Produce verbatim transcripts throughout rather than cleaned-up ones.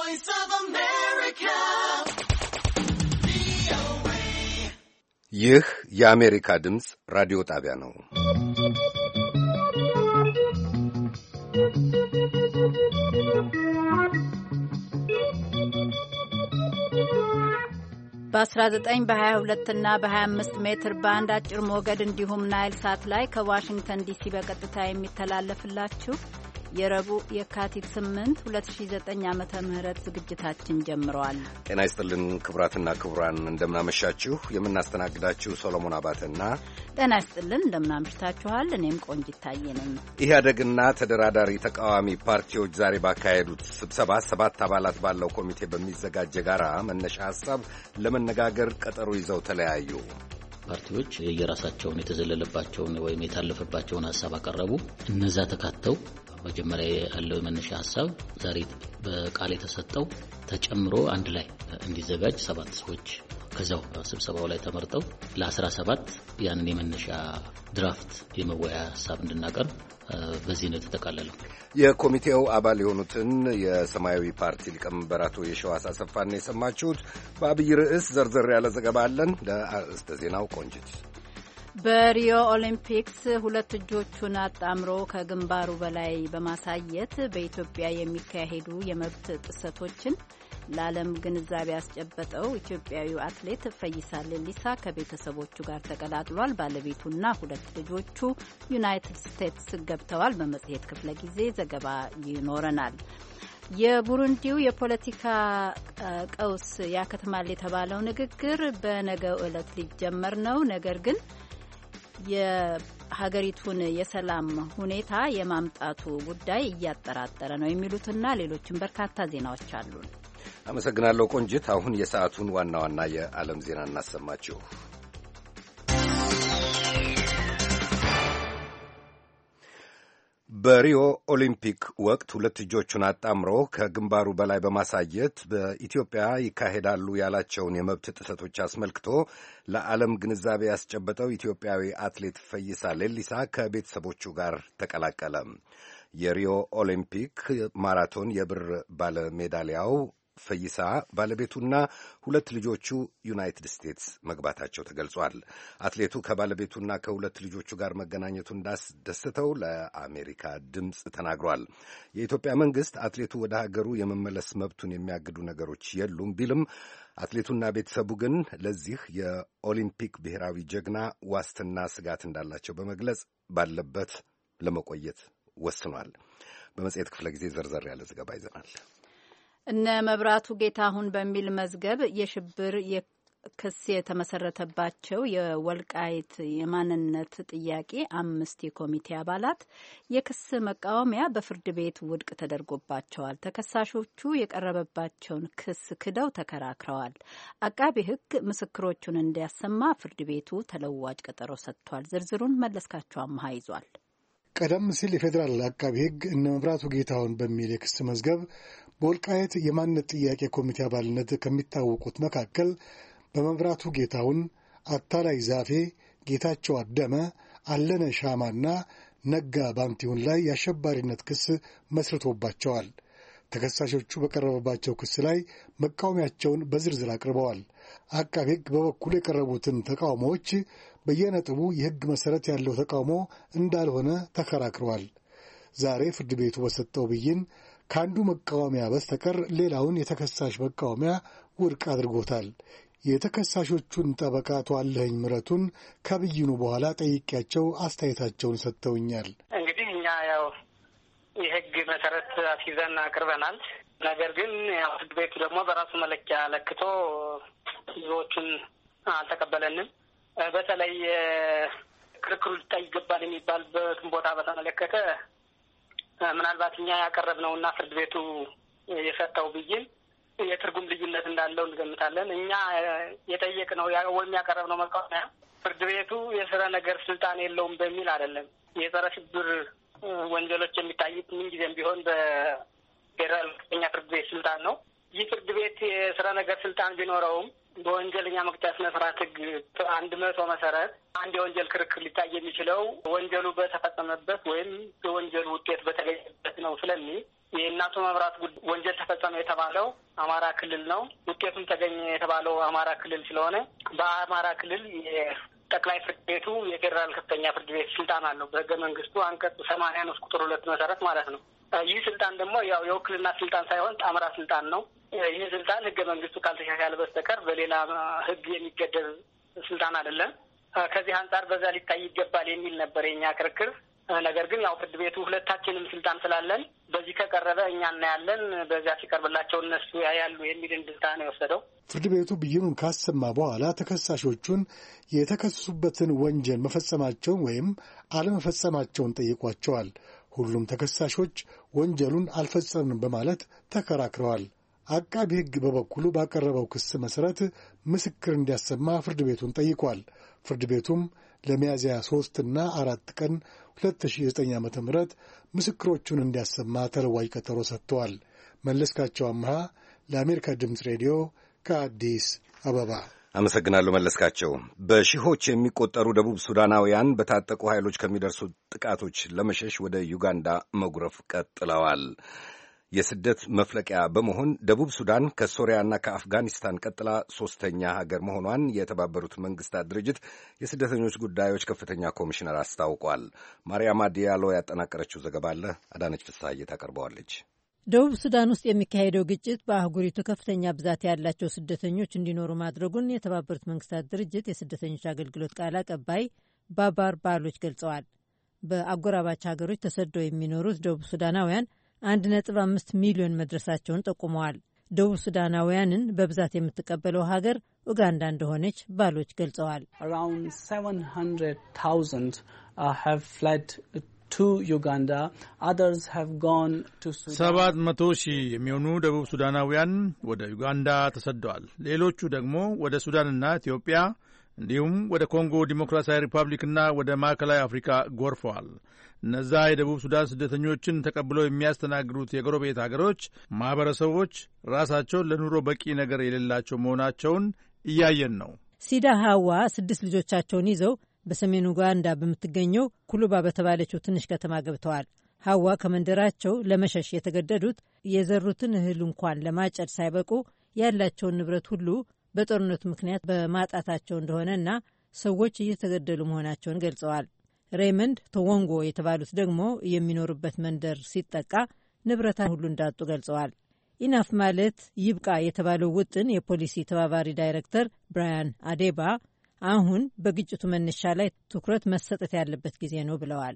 Voice of America. ይህ የአሜሪካ ድምፅ ራዲዮ ጣቢያ ነው። በ19 በ22 እና በ25 ሜትር ባንድ አጭር ሞገድ እንዲሁም ናይል ሳት ላይ ከዋሽንግተን ዲሲ በቀጥታ የሚተላለፍላችሁ የረቡዕ የካቲት ስምንት ሁለት ሺህ ዘጠኝ ዓመተ ምህረት ዝግጅታችን ጀምሯል። ጤና ይስጥልን ክቡራትና ክቡራን፣ እንደምናመሻችሁ። የምናስተናግዳችሁ ሶሎሞን አባተና ጤና ይስጥልን እንደምናመሽታችኋል። እኔም ቆንጂት ታዬ ነኝ። ኢህአደግና ተደራዳሪ ተቃዋሚ ፓርቲዎች ዛሬ ባካሄዱት ስብሰባ ሰባት አባላት ባለው ኮሚቴ በሚዘጋጅ የጋራ መነሻ ሐሳብ ለመነጋገር ቀጠሮ ይዘው ተለያዩ። ፓርቲዎች የራሳቸውን የተዘለለባቸውን ወይም የታለፈባቸውን ሐሳብ አቀረቡ። እነዛ ተካተው መጀመሪያ ያለው መነሻ ሐሳብ ዛሬ በቃል የተሰጠው ተጨምሮ አንድ ላይ እንዲዘጋጅ ሰባት ሰዎች ከዛው ስብሰባው ላይ ተመርጠው ለ17 ያንን የመነሻ ድራፍት የመወያያ ሐሳብ እንድናቀርብ በዚህ ነው ተጠቃለለው። የኮሚቴው አባል የሆኑትን የሰማያዊ ፓርቲ ሊቀመንበር አቶ የሸዋስ አሰፋን የሰማችሁት። በአብይ ርዕስ ዘርዘር ያለ ዘገባ አለን። ለአርዕስተ ዜናው ቆንጅት። በሪዮ ኦሊምፒክስ ሁለት እጆቹን አጣምሮ ከግንባሩ በላይ በማሳየት በኢትዮጵያ የሚካሄዱ የመብት ጥሰቶችን ለዓለም ግንዛቤ ያስጨበጠው ኢትዮጵያዊው አትሌት ፈይሳ ሌሊሳ ከቤተሰቦቹ ጋር ተቀላቅሏል። ባለቤቱና ሁለት ልጆቹ ዩናይትድ ስቴትስ ገብተዋል። በመጽሔት ክፍለ ጊዜ ዘገባ ይኖረናል። የቡሩንዲው የፖለቲካ ቀውስ ያከትማል የተባለው ንግግር በነገው ዕለት ሊጀመር ነው። ነገር ግን የሀገሪቱን የሰላም ሁኔታ የማምጣቱ ጉዳይ እያጠራጠረ ነው የሚሉትና ሌሎችም በርካታ ዜናዎች አሉን። አመሰግናለሁ ቆንጅት። አሁን የሰዓቱን ዋና ዋና የዓለም ዜና እናሰማችሁ። በሪዮ ኦሊምፒክ ወቅት ሁለት እጆቹን አጣምሮ ከግንባሩ በላይ በማሳየት በኢትዮጵያ ይካሄዳሉ ያላቸውን የመብት ጥሰቶች አስመልክቶ ለዓለም ግንዛቤ ያስጨበጠው ኢትዮጵያዊ አትሌት ፈይሳ ሌሊሳ ከቤተሰቦቹ ጋር ተቀላቀለ። የሪዮ ኦሊምፒክ ማራቶን የብር ባለሜዳሊያው ፈይሳ ባለቤቱና ሁለት ልጆቹ ዩናይትድ ስቴትስ መግባታቸው ተገልጿል። አትሌቱ ከባለቤቱና ከሁለት ልጆቹ ጋር መገናኘቱ እንዳስደሰተው ለአሜሪካ ድምፅ ተናግሯል። የኢትዮጵያ መንግሥት አትሌቱ ወደ ሀገሩ የመመለስ መብቱን የሚያግዱ ነገሮች የሉም ቢልም አትሌቱና ቤተሰቡ ግን ለዚህ የኦሊምፒክ ብሔራዊ ጀግና ዋስትና ስጋት እንዳላቸው በመግለጽ ባለበት ለመቆየት ወስኗል። በመጽሔት ክፍለ ጊዜ ዘርዘር ያለ ዘገባ ይዘናል። እነ መብራቱ ጌታሁን በሚል መዝገብ የሽብር ክስ የተመሰረተባቸው የወልቃይት የማንነት ጥያቄ አምስት የኮሚቴ አባላት የክስ መቃወሚያ በፍርድ ቤት ውድቅ ተደርጎባቸዋል። ተከሳሾቹ የቀረበባቸውን ክስ ክደው ተከራክረዋል። አቃቤ ሕግ ምስክሮቹን እንዲያሰማ ፍርድ ቤቱ ተለዋጭ ቀጠሮ ሰጥቷል። ዝርዝሩን መለስካቸው አምሃ ይዟል። ቀደም ሲል የፌዴራል አቃቤ ሕግ እነ መብራቱ ጌታሁን በሚል የክስ መዝገብ በወልቃይት የማንነት ጥያቄ ኮሚቴ አባልነት ከሚታወቁት መካከል በመብራቱ ጌታሁን፣ አታላይ ዛፌ፣ ጌታቸው አደመ፣ አለነ ሻማና ነጋ ባንቲሁን ላይ የአሸባሪነት ክስ መስርቶባቸዋል። ተከሳሾቹ በቀረበባቸው ክስ ላይ መቃወሚያቸውን በዝርዝር አቅርበዋል። አቃቤ ሕግ በበኩሉ የቀረቡትን ተቃውሞዎች በየነጥቡ የሕግ መሠረት ያለው ተቃውሞ እንዳልሆነ ተከራክረዋል። ዛሬ ፍርድ ቤቱ በሰጠው ብይን ከአንዱ መቃወሚያ በስተቀር ሌላውን የተከሳሽ መቃወሚያ ውድቅ አድርጎታል። የተከሳሾቹን ጠበቃ አቶ አለኸኝ ምረቱን ከብይኑ በኋላ ጠይቄያቸው አስተያየታቸውን ሰጥተውኛል። እንግዲህ እኛ ያው የሕግ መሰረት አስይዘን አቅርበናል። ነገር ግን ያው ፍርድ ቤቱ ደግሞ በራሱ መለኪያ ለክቶ ብዙዎቹን አልተቀበለንም። በተለይ ክርክሩ ሊታይ ይገባል የሚባልበትን ቦታ በተመለከተ ምናልባት እኛ ያቀረብነውና ፍርድ ቤቱ የሰጠው ብይን የትርጉም ልዩነት እንዳለው እንገምታለን። እኛ የጠየቅነው ወይም ያቀረብነው መቃወሚያ ፍርድ ቤቱ የስረ ነገር ስልጣን የለውም በሚል አይደለም። የጸረ ሽብር ወንጀሎች የሚታዩት ምንጊዜም ቢሆን በፌዴራል ከፍተኛ ፍርድ ቤት ስልጣን ነው። ይህ ፍርድ ቤት የስረ ነገር ስልጣን ቢኖረውም በወንጀለኛ መቅጫ ስነ ስርዓት ሕግ አንድ መቶ መሰረት አንድ የወንጀል ክርክር ሊታይ የሚችለው ወንጀሉ በተፈጸመበት ወይም የወንጀሉ ውጤት በተገኘበት ነው ስለሚል የእናቶ መብራት ወንጀል ተፈጸመ የተባለው አማራ ክልል ነው። ውጤቱም ተገኘ የተባለው አማራ ክልል ስለሆነ በአማራ ክልል የጠቅላይ ፍርድ ቤቱ የፌዴራል ከፍተኛ ፍርድ ቤት ስልጣን አለው በህገ መንግስቱ አንቀጽ ሰማንያ ንዑስ ቁጥር ሁለት መሰረት ማለት ነው። ይህ ስልጣን ደግሞ ያው የውክልና ስልጣን ሳይሆን ጣምራ ስልጣን ነው። ይህ ስልጣን ህገ መንግስቱ ካልተሻሻለ በስተቀር በሌላ ህግ የሚገደብ ስልጣን አይደለም። ከዚህ አንጻር በዛ ሊታይ ይገባል የሚል ነበር የኛ ክርክር። ነገር ግን ያው ፍርድ ቤቱ ሁለታችንም ስልጣን ስላለን በዚህ ከቀረበ እኛ እናያለን፣ በዚያ ሲቀርብላቸው እነሱ ያያሉ የሚል እንድልታ ነው የወሰደው። ፍርድ ቤቱ ብይኑን ካሰማ በኋላ ተከሳሾቹን የተከሰሱበትን ወንጀል መፈጸማቸውን ወይም አለመፈጸማቸውን ጠይቋቸዋል። ሁሉም ተከሳሾች ወንጀሉን አልፈጸምንም በማለት ተከራክረዋል። አቃቢ ሕግ በበኩሉ ባቀረበው ክስ መሠረት ምስክር እንዲያሰማ ፍርድ ቤቱን ጠይቋል። ፍርድ ቤቱም ለሚያዝያ ሶስት እና አራት ቀን ሁለት ሺህ ዘጠኝ ዓመተ ምህረት ምስክሮቹን እንዲያሰማ ተለዋጭ ቀጠሮ ሰጥተዋል። መለስካቸው አምሃ ለአሜሪካ ድምፅ ሬዲዮ ከአዲስ አበባ አመሰግናለሁ። መለስካቸው። በሺዎች የሚቆጠሩ ደቡብ ሱዳናውያን በታጠቁ ኃይሎች ከሚደርሱ ጥቃቶች ለመሸሽ ወደ ዩጋንዳ መጉረፍ ቀጥለዋል። የስደት መፍለቂያ በመሆን ደቡብ ሱዳን ከሶሪያና ከአፍጋኒስታን ቀጥላ ሶስተኛ ሀገር መሆኗን የተባበሩት መንግስታት ድርጅት የስደተኞች ጉዳዮች ከፍተኛ ኮሚሽነር አስታውቋል። ማርያማ ዲያሎ ያጠናቀረችው ዘገባ አለ። አዳነች ፍስሐዬ ታቀርበዋለች። ደቡብ ሱዳን ውስጥ የሚካሄደው ግጭት በአህጉሪቱ ከፍተኛ ብዛት ያላቸው ስደተኞች እንዲኖሩ ማድረጉን የተባበሩት መንግስታት ድርጅት የስደተኞች አገልግሎት ቃል አቀባይ ባባር ባሎች ገልጸዋል። በአጎራባች ሀገሮች ተሰደው የሚኖሩት ደቡብ ሱዳናውያን አንድ ነጥብ አምስት ሚሊዮን መድረሳቸውን ጠቁመዋል። ደቡብ ሱዳናውያንን በብዛት የምትቀበለው ሀገር ኡጋንዳ እንደሆነች ባሎች ገልጸዋል። ሰባት መቶ ሺህ የሚሆኑ ደቡብ ሱዳናውያን ወደ ዩጋንዳ ተሰደዋል። ሌሎቹ ደግሞ ወደ ሱዳንና ኢትዮጵያ እንዲሁም ወደ ኮንጎ ዲሞክራሲያዊ ሪፐብሊክና ወደ ማዕከላዊ አፍሪካ ጎርፈዋል። እነዛ የደቡብ ሱዳን ስደተኞችን ተቀብለው የሚያስተናግዱት የጎረቤት አገሮች ማኅበረሰቦች ራሳቸውን ለኑሮ በቂ ነገር የሌላቸው መሆናቸውን እያየን ነው። ሲዳ ሀዋ ስድስት ልጆቻቸውን ይዘው በሰሜን ኡጋንዳ በምትገኘው ኩሉባ በተባለችው ትንሽ ከተማ ገብተዋል። ሀዋ ከመንደራቸው ለመሸሽ የተገደዱት የዘሩትን እህል እንኳን ለማጨድ ሳይበቁ ያላቸውን ንብረት ሁሉ በጦርነቱ ምክንያት በማጣታቸው እንደሆነና ሰዎች እየተገደሉ መሆናቸውን ገልጸዋል። ሬይመንድ ቶወንጎ የተባሉት ደግሞ የሚኖሩበት መንደር ሲጠቃ ንብረታን ሁሉ እንዳጡ ገልጸዋል። ኢናፍ ማለት ይብቃ የተባለው ውጥን የፖሊሲ ተባባሪ ዳይሬክተር ብራያን አዴባ አሁን በግጭቱ መነሻ ላይ ትኩረት መሰጠት ያለበት ጊዜ ነው ብለዋል።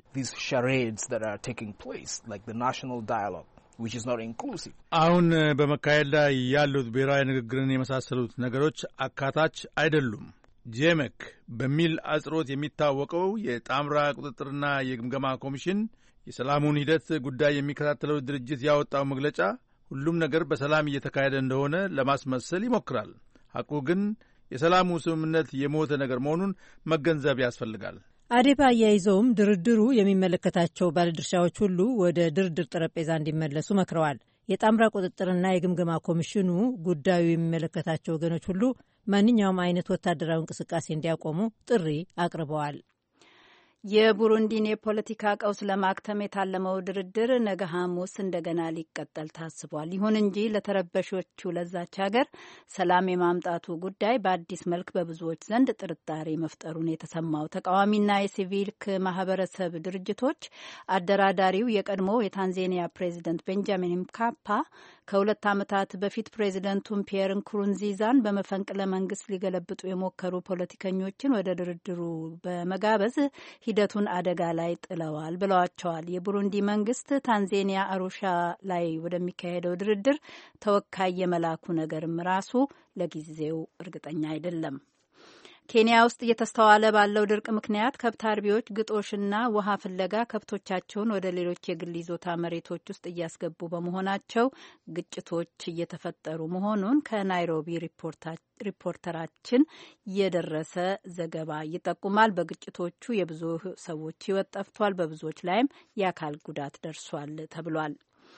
አሁን በመካሄድ ላይ ያሉት ብሔራዊ ንግግርን የመሳሰሉት ነገሮች አካታች አይደሉም። ጄሜክ በሚል አጽሮት የሚታወቀው የጣምራ ቁጥጥርና የግምገማ ኮሚሽን የሰላሙን ሂደት ጉዳይ የሚከታተለው ድርጅት ያወጣው መግለጫ ሁሉም ነገር በሰላም እየተካሄደ እንደሆነ ለማስመሰል ይሞክራል። ሐቁ ግን የሰላሙ ስምምነት የሞተ ነገር መሆኑን መገንዘብ ያስፈልጋል። አዴፓ አያይዘውም ድርድሩ የሚመለከታቸው ባለድርሻዎች ሁሉ ወደ ድርድር ጠረጴዛ እንዲመለሱ መክረዋል። የጣምራ ቁጥጥርና የግምገማ ኮሚሽኑ ጉዳዩ የሚመለከታቸው ወገኖች ሁሉ ማንኛውም አይነት ወታደራዊ እንቅስቃሴ እንዲያቆሙ ጥሪ አቅርበዋል። የቡሩንዲን የፖለቲካ ቀውስ ለማክተም የታለመው ድርድር ነገ ሐሙስ እንደገና ሊቀጠል ታስቧል። ይሁን እንጂ ለተረበሾቹ ለዛች ሀገር ሰላም የማምጣቱ ጉዳይ በአዲስ መልክ በብዙዎች ዘንድ ጥርጣሬ መፍጠሩን የተሰማው ተቃዋሚና የሲቪክ ማህበረሰብ ድርጅቶች አደራዳሪው የቀድሞ የታንዛኒያ ፕሬዚደንት ቤንጃሚን ምካፓ ከሁለት ዓመታት በፊት ፕሬዚደንቱን ፒየር ንኩሩንዚዛን በመፈንቅለ መንግስት ሊገለብጡ የሞከሩ ፖለቲከኞችን ወደ ድርድሩ በመጋበዝ ሂደቱን አደጋ ላይ ጥለዋል ብለዋቸዋል። የቡሩንዲ መንግስት ታንዛኒያ አሩሻ ላይ ወደሚካሄደው ድርድር ተወካይ የመላኩ ነገርም ራሱ ለጊዜው እርግጠኛ አይደለም። ኬንያ ውስጥ እየተስተዋለ ባለው ድርቅ ምክንያት ከብት አርቢዎች ግጦሽና ውሃ ፍለጋ ከብቶቻቸውን ወደ ሌሎች የግል ይዞታ መሬቶች ውስጥ እያስገቡ በመሆናቸው ግጭቶች እየተፈጠሩ መሆኑን ከናይሮቢ ሪፖርተራችን የደረሰ ዘገባ ይጠቁማል። በግጭቶቹ የብዙ ሰዎች ሕይወት ጠፍቷል፣ በብዙዎች ላይም የአካል ጉዳት ደርሷል ተብሏል።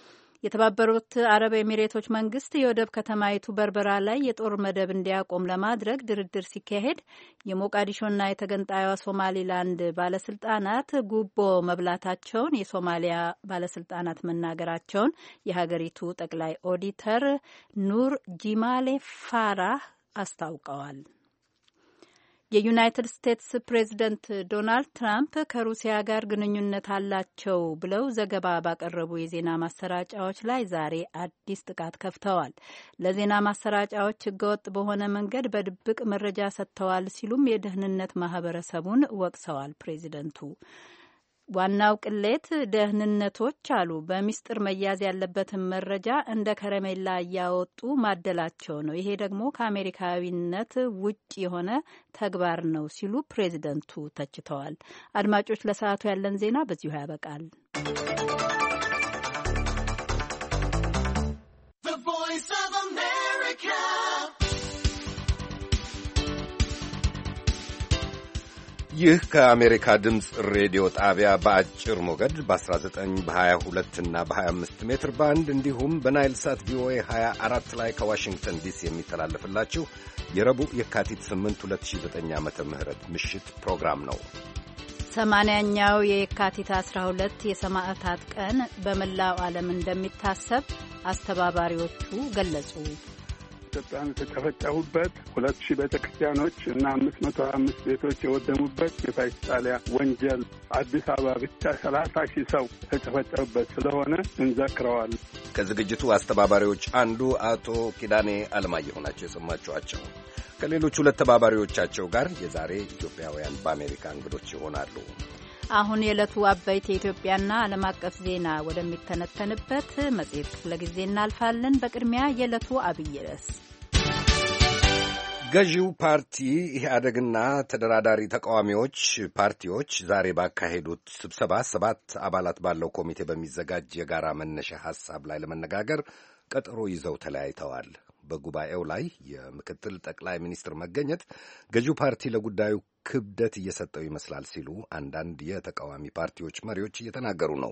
የተባበሩት አረብ ኤሚሬቶች መንግስት የወደብ ከተማይቱ በርበራ ላይ የጦር መደብ እንዲያቆም ለማድረግ ድርድር ሲካሄድ የሞቃዲሾና የተገንጣዩዋ ሶማሊላንድ ባለስልጣናት ጉቦ መብላታቸውን የሶማሊያ ባለስልጣናት መናገራቸውን የሀገሪቱ ጠቅላይ ኦዲተር ኑር ጂማሌ ፋራህ አስታውቀዋል። የዩናይትድ ስቴትስ ፕሬዝደንት ዶናልድ ትራምፕ ከሩሲያ ጋር ግንኙነት አላቸው ብለው ዘገባ ባቀረቡ የዜና ማሰራጫዎች ላይ ዛሬ አዲስ ጥቃት ከፍተዋል። ለዜና ማሰራጫዎች ህገወጥ በሆነ መንገድ በድብቅ መረጃ ሰጥተዋል ሲሉም የደህንነት ማህበረሰቡን ወቅሰዋል። ፕሬዚደንቱ ዋናው ቅሌት ደህንነቶች አሉ በሚስጥር መያዝ ያለበትን መረጃ እንደ ከረሜላ እያወጡ ማደላቸው ነው። ይሄ ደግሞ ከአሜሪካዊነት ውጭ የሆነ ተግባር ነው ሲሉ ፕሬዚደንቱ ተችተዋል። አድማጮች፣ ለሰዓቱ ያለን ዜና በዚሁ ያበቃል። ይህ ከአሜሪካ ድምፅ ሬዲዮ ጣቢያ በአጭር ሞገድ በ19 በ22 እና በ25 ሜትር ባንድ እንዲሁም በናይል ሳት ቪኦኤ ሃያ አራት ላይ ከዋሽንግተን ዲሲ የሚተላለፍላችሁ የረቡዕ የካቲት ስምንት ሁለት ሺህ ዘጠኝ ዓመተ ምህረት ምሽት ፕሮግራም ነው። ሰማንያኛው የካቲት አስራ ሁለት የሰማዕታት ቀን በመላው ዓለም እንደሚታሰብ አስተባባሪዎቹ ገለጹ። ኢትዮጵያን የተጨፈጨፉበት ሁለት ሺህ ቤተ ክርስቲያኖች እና አምስት መቶ ሀያ አምስት ቤቶች የወደሙበት የፋሽስት ጣሊያን ወንጀል አዲስ አበባ ብቻ ሰላሳ ሺህ ሰው የተጨፈጨፉበት ስለሆነ እንዘክረዋል። ከዝግጅቱ አስተባባሪዎች አንዱ አቶ ኪዳኔ አለማየሁ ናቸው የሰማችኋቸው። ከሌሎች ሁለት ተባባሪዎቻቸው ጋር የዛሬ ኢትዮጵያውያን በአሜሪካ እንግዶች ይሆናሉ። አሁን የዕለቱ አበይት የኢትዮጵያና ዓለም አቀፍ ዜና ወደሚተነተንበት መጽሔት ክፍለ ጊዜ እናልፋለን። በቅድሚያ የዕለቱ አብይ ርዕስ ገዢው ፓርቲ ኢህአደግና ተደራዳሪ ተቃዋሚዎች ፓርቲዎች ዛሬ ባካሄዱት ስብሰባ ሰባት አባላት ባለው ኮሚቴ በሚዘጋጅ የጋራ መነሻ ሐሳብ ላይ ለመነጋገር ቀጠሮ ይዘው ተለያይተዋል። በጉባኤው ላይ የምክትል ጠቅላይ ሚኒስትር መገኘት ገዢው ፓርቲ ለጉዳዩ ክብደት እየሰጠው ይመስላል ሲሉ አንዳንድ የተቃዋሚ ፓርቲዎች መሪዎች እየተናገሩ ነው።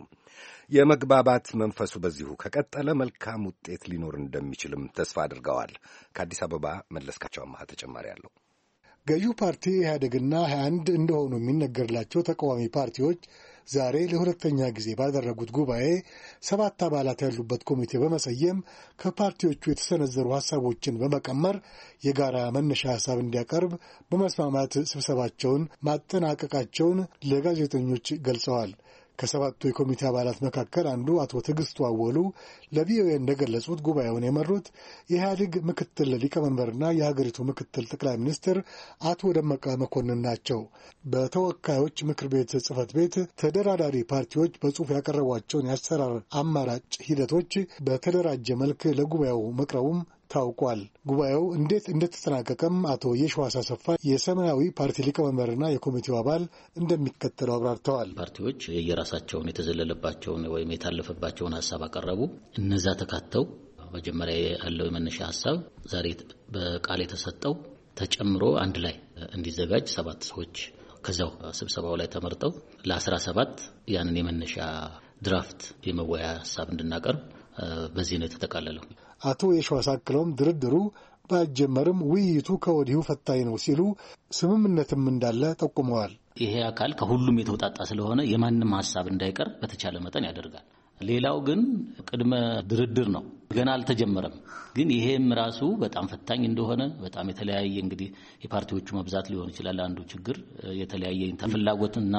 የመግባባት መንፈሱ በዚሁ ከቀጠለ መልካም ውጤት ሊኖር እንደሚችልም ተስፋ አድርገዋል። ከአዲስ አበባ መለስካቸው አማሃ ተጨማሪ አለው። ገዢው ፓርቲ ኢህአዴግና ሀያ አንድ እንደሆኑ የሚነገርላቸው ተቃዋሚ ፓርቲዎች ዛሬ ለሁለተኛ ጊዜ ባደረጉት ጉባኤ ሰባት አባላት ያሉበት ኮሚቴ በመሰየም ከፓርቲዎቹ የተሰነዘሩ ሐሳቦችን በመቀመር የጋራ መነሻ ሐሳብ እንዲያቀርብ በመስማማት ስብሰባቸውን ማጠናቀቃቸውን ለጋዜጠኞች ገልጸዋል። ከሰባቱ የኮሚቴ አባላት መካከል አንዱ አቶ ትዕግስቱ አወሉ ለቪኦኤ እንደገለጹት ጉባኤውን የመሩት የኢህአዴግ ምክትል ሊቀመንበርና የሀገሪቱ ምክትል ጠቅላይ ሚኒስትር አቶ ደመቀ መኮንን ናቸው። በተወካዮች ምክር ቤት ጽህፈት ቤት ተደራዳሪ ፓርቲዎች በጽሑፍ ያቀረቧቸውን የአሰራር አማራጭ ሂደቶች በተደራጀ መልክ ለጉባኤው መቅረቡም ታውቋል። ጉባኤው እንዴት እንደተጠናቀቀም አቶ የሸዋስ አሰፋ የሰማያዊ ፓርቲ ሊቀመንበርና የኮሚቴው አባል እንደሚከተለው አብራርተዋል። ፓርቲዎች የየራሳቸውን የተዘለለባቸውን ወይም የታለፈባቸውን ሀሳብ አቀረቡ። እነዛ ተካተው መጀመሪያ ያለው የመነሻ ሀሳብ ዛሬ በቃል የተሰጠው ተጨምሮ አንድ ላይ እንዲዘጋጅ ሰባት ሰዎች ከዛው ስብሰባው ላይ ተመርጠው ለአስራ ሰባት ያንን የመነሻ ድራፍት የመወያ ሀሳብ እንድናቀርብ በዚህ ነው የተጠቃለለው። አቶ የሸዋስ አክለውም ድርድሩ ባይጀመርም ውይይቱ ከወዲሁ ፈታኝ ነው ሲሉ ስምምነትም እንዳለ ጠቁመዋል። ይሄ አካል ከሁሉም የተውጣጣ ስለሆነ የማንም ሀሳብ እንዳይቀር በተቻለ መጠን ያደርጋል። ሌላው ግን ቅድመ ድርድር ነው፣ ገና አልተጀመረም። ግን ይሄም ራሱ በጣም ፈታኝ እንደሆነ በጣም የተለያየ እንግዲህ የፓርቲዎቹ መብዛት ሊሆን ይችላል አንዱ ችግር፣ የተለያየ ፍላጎትና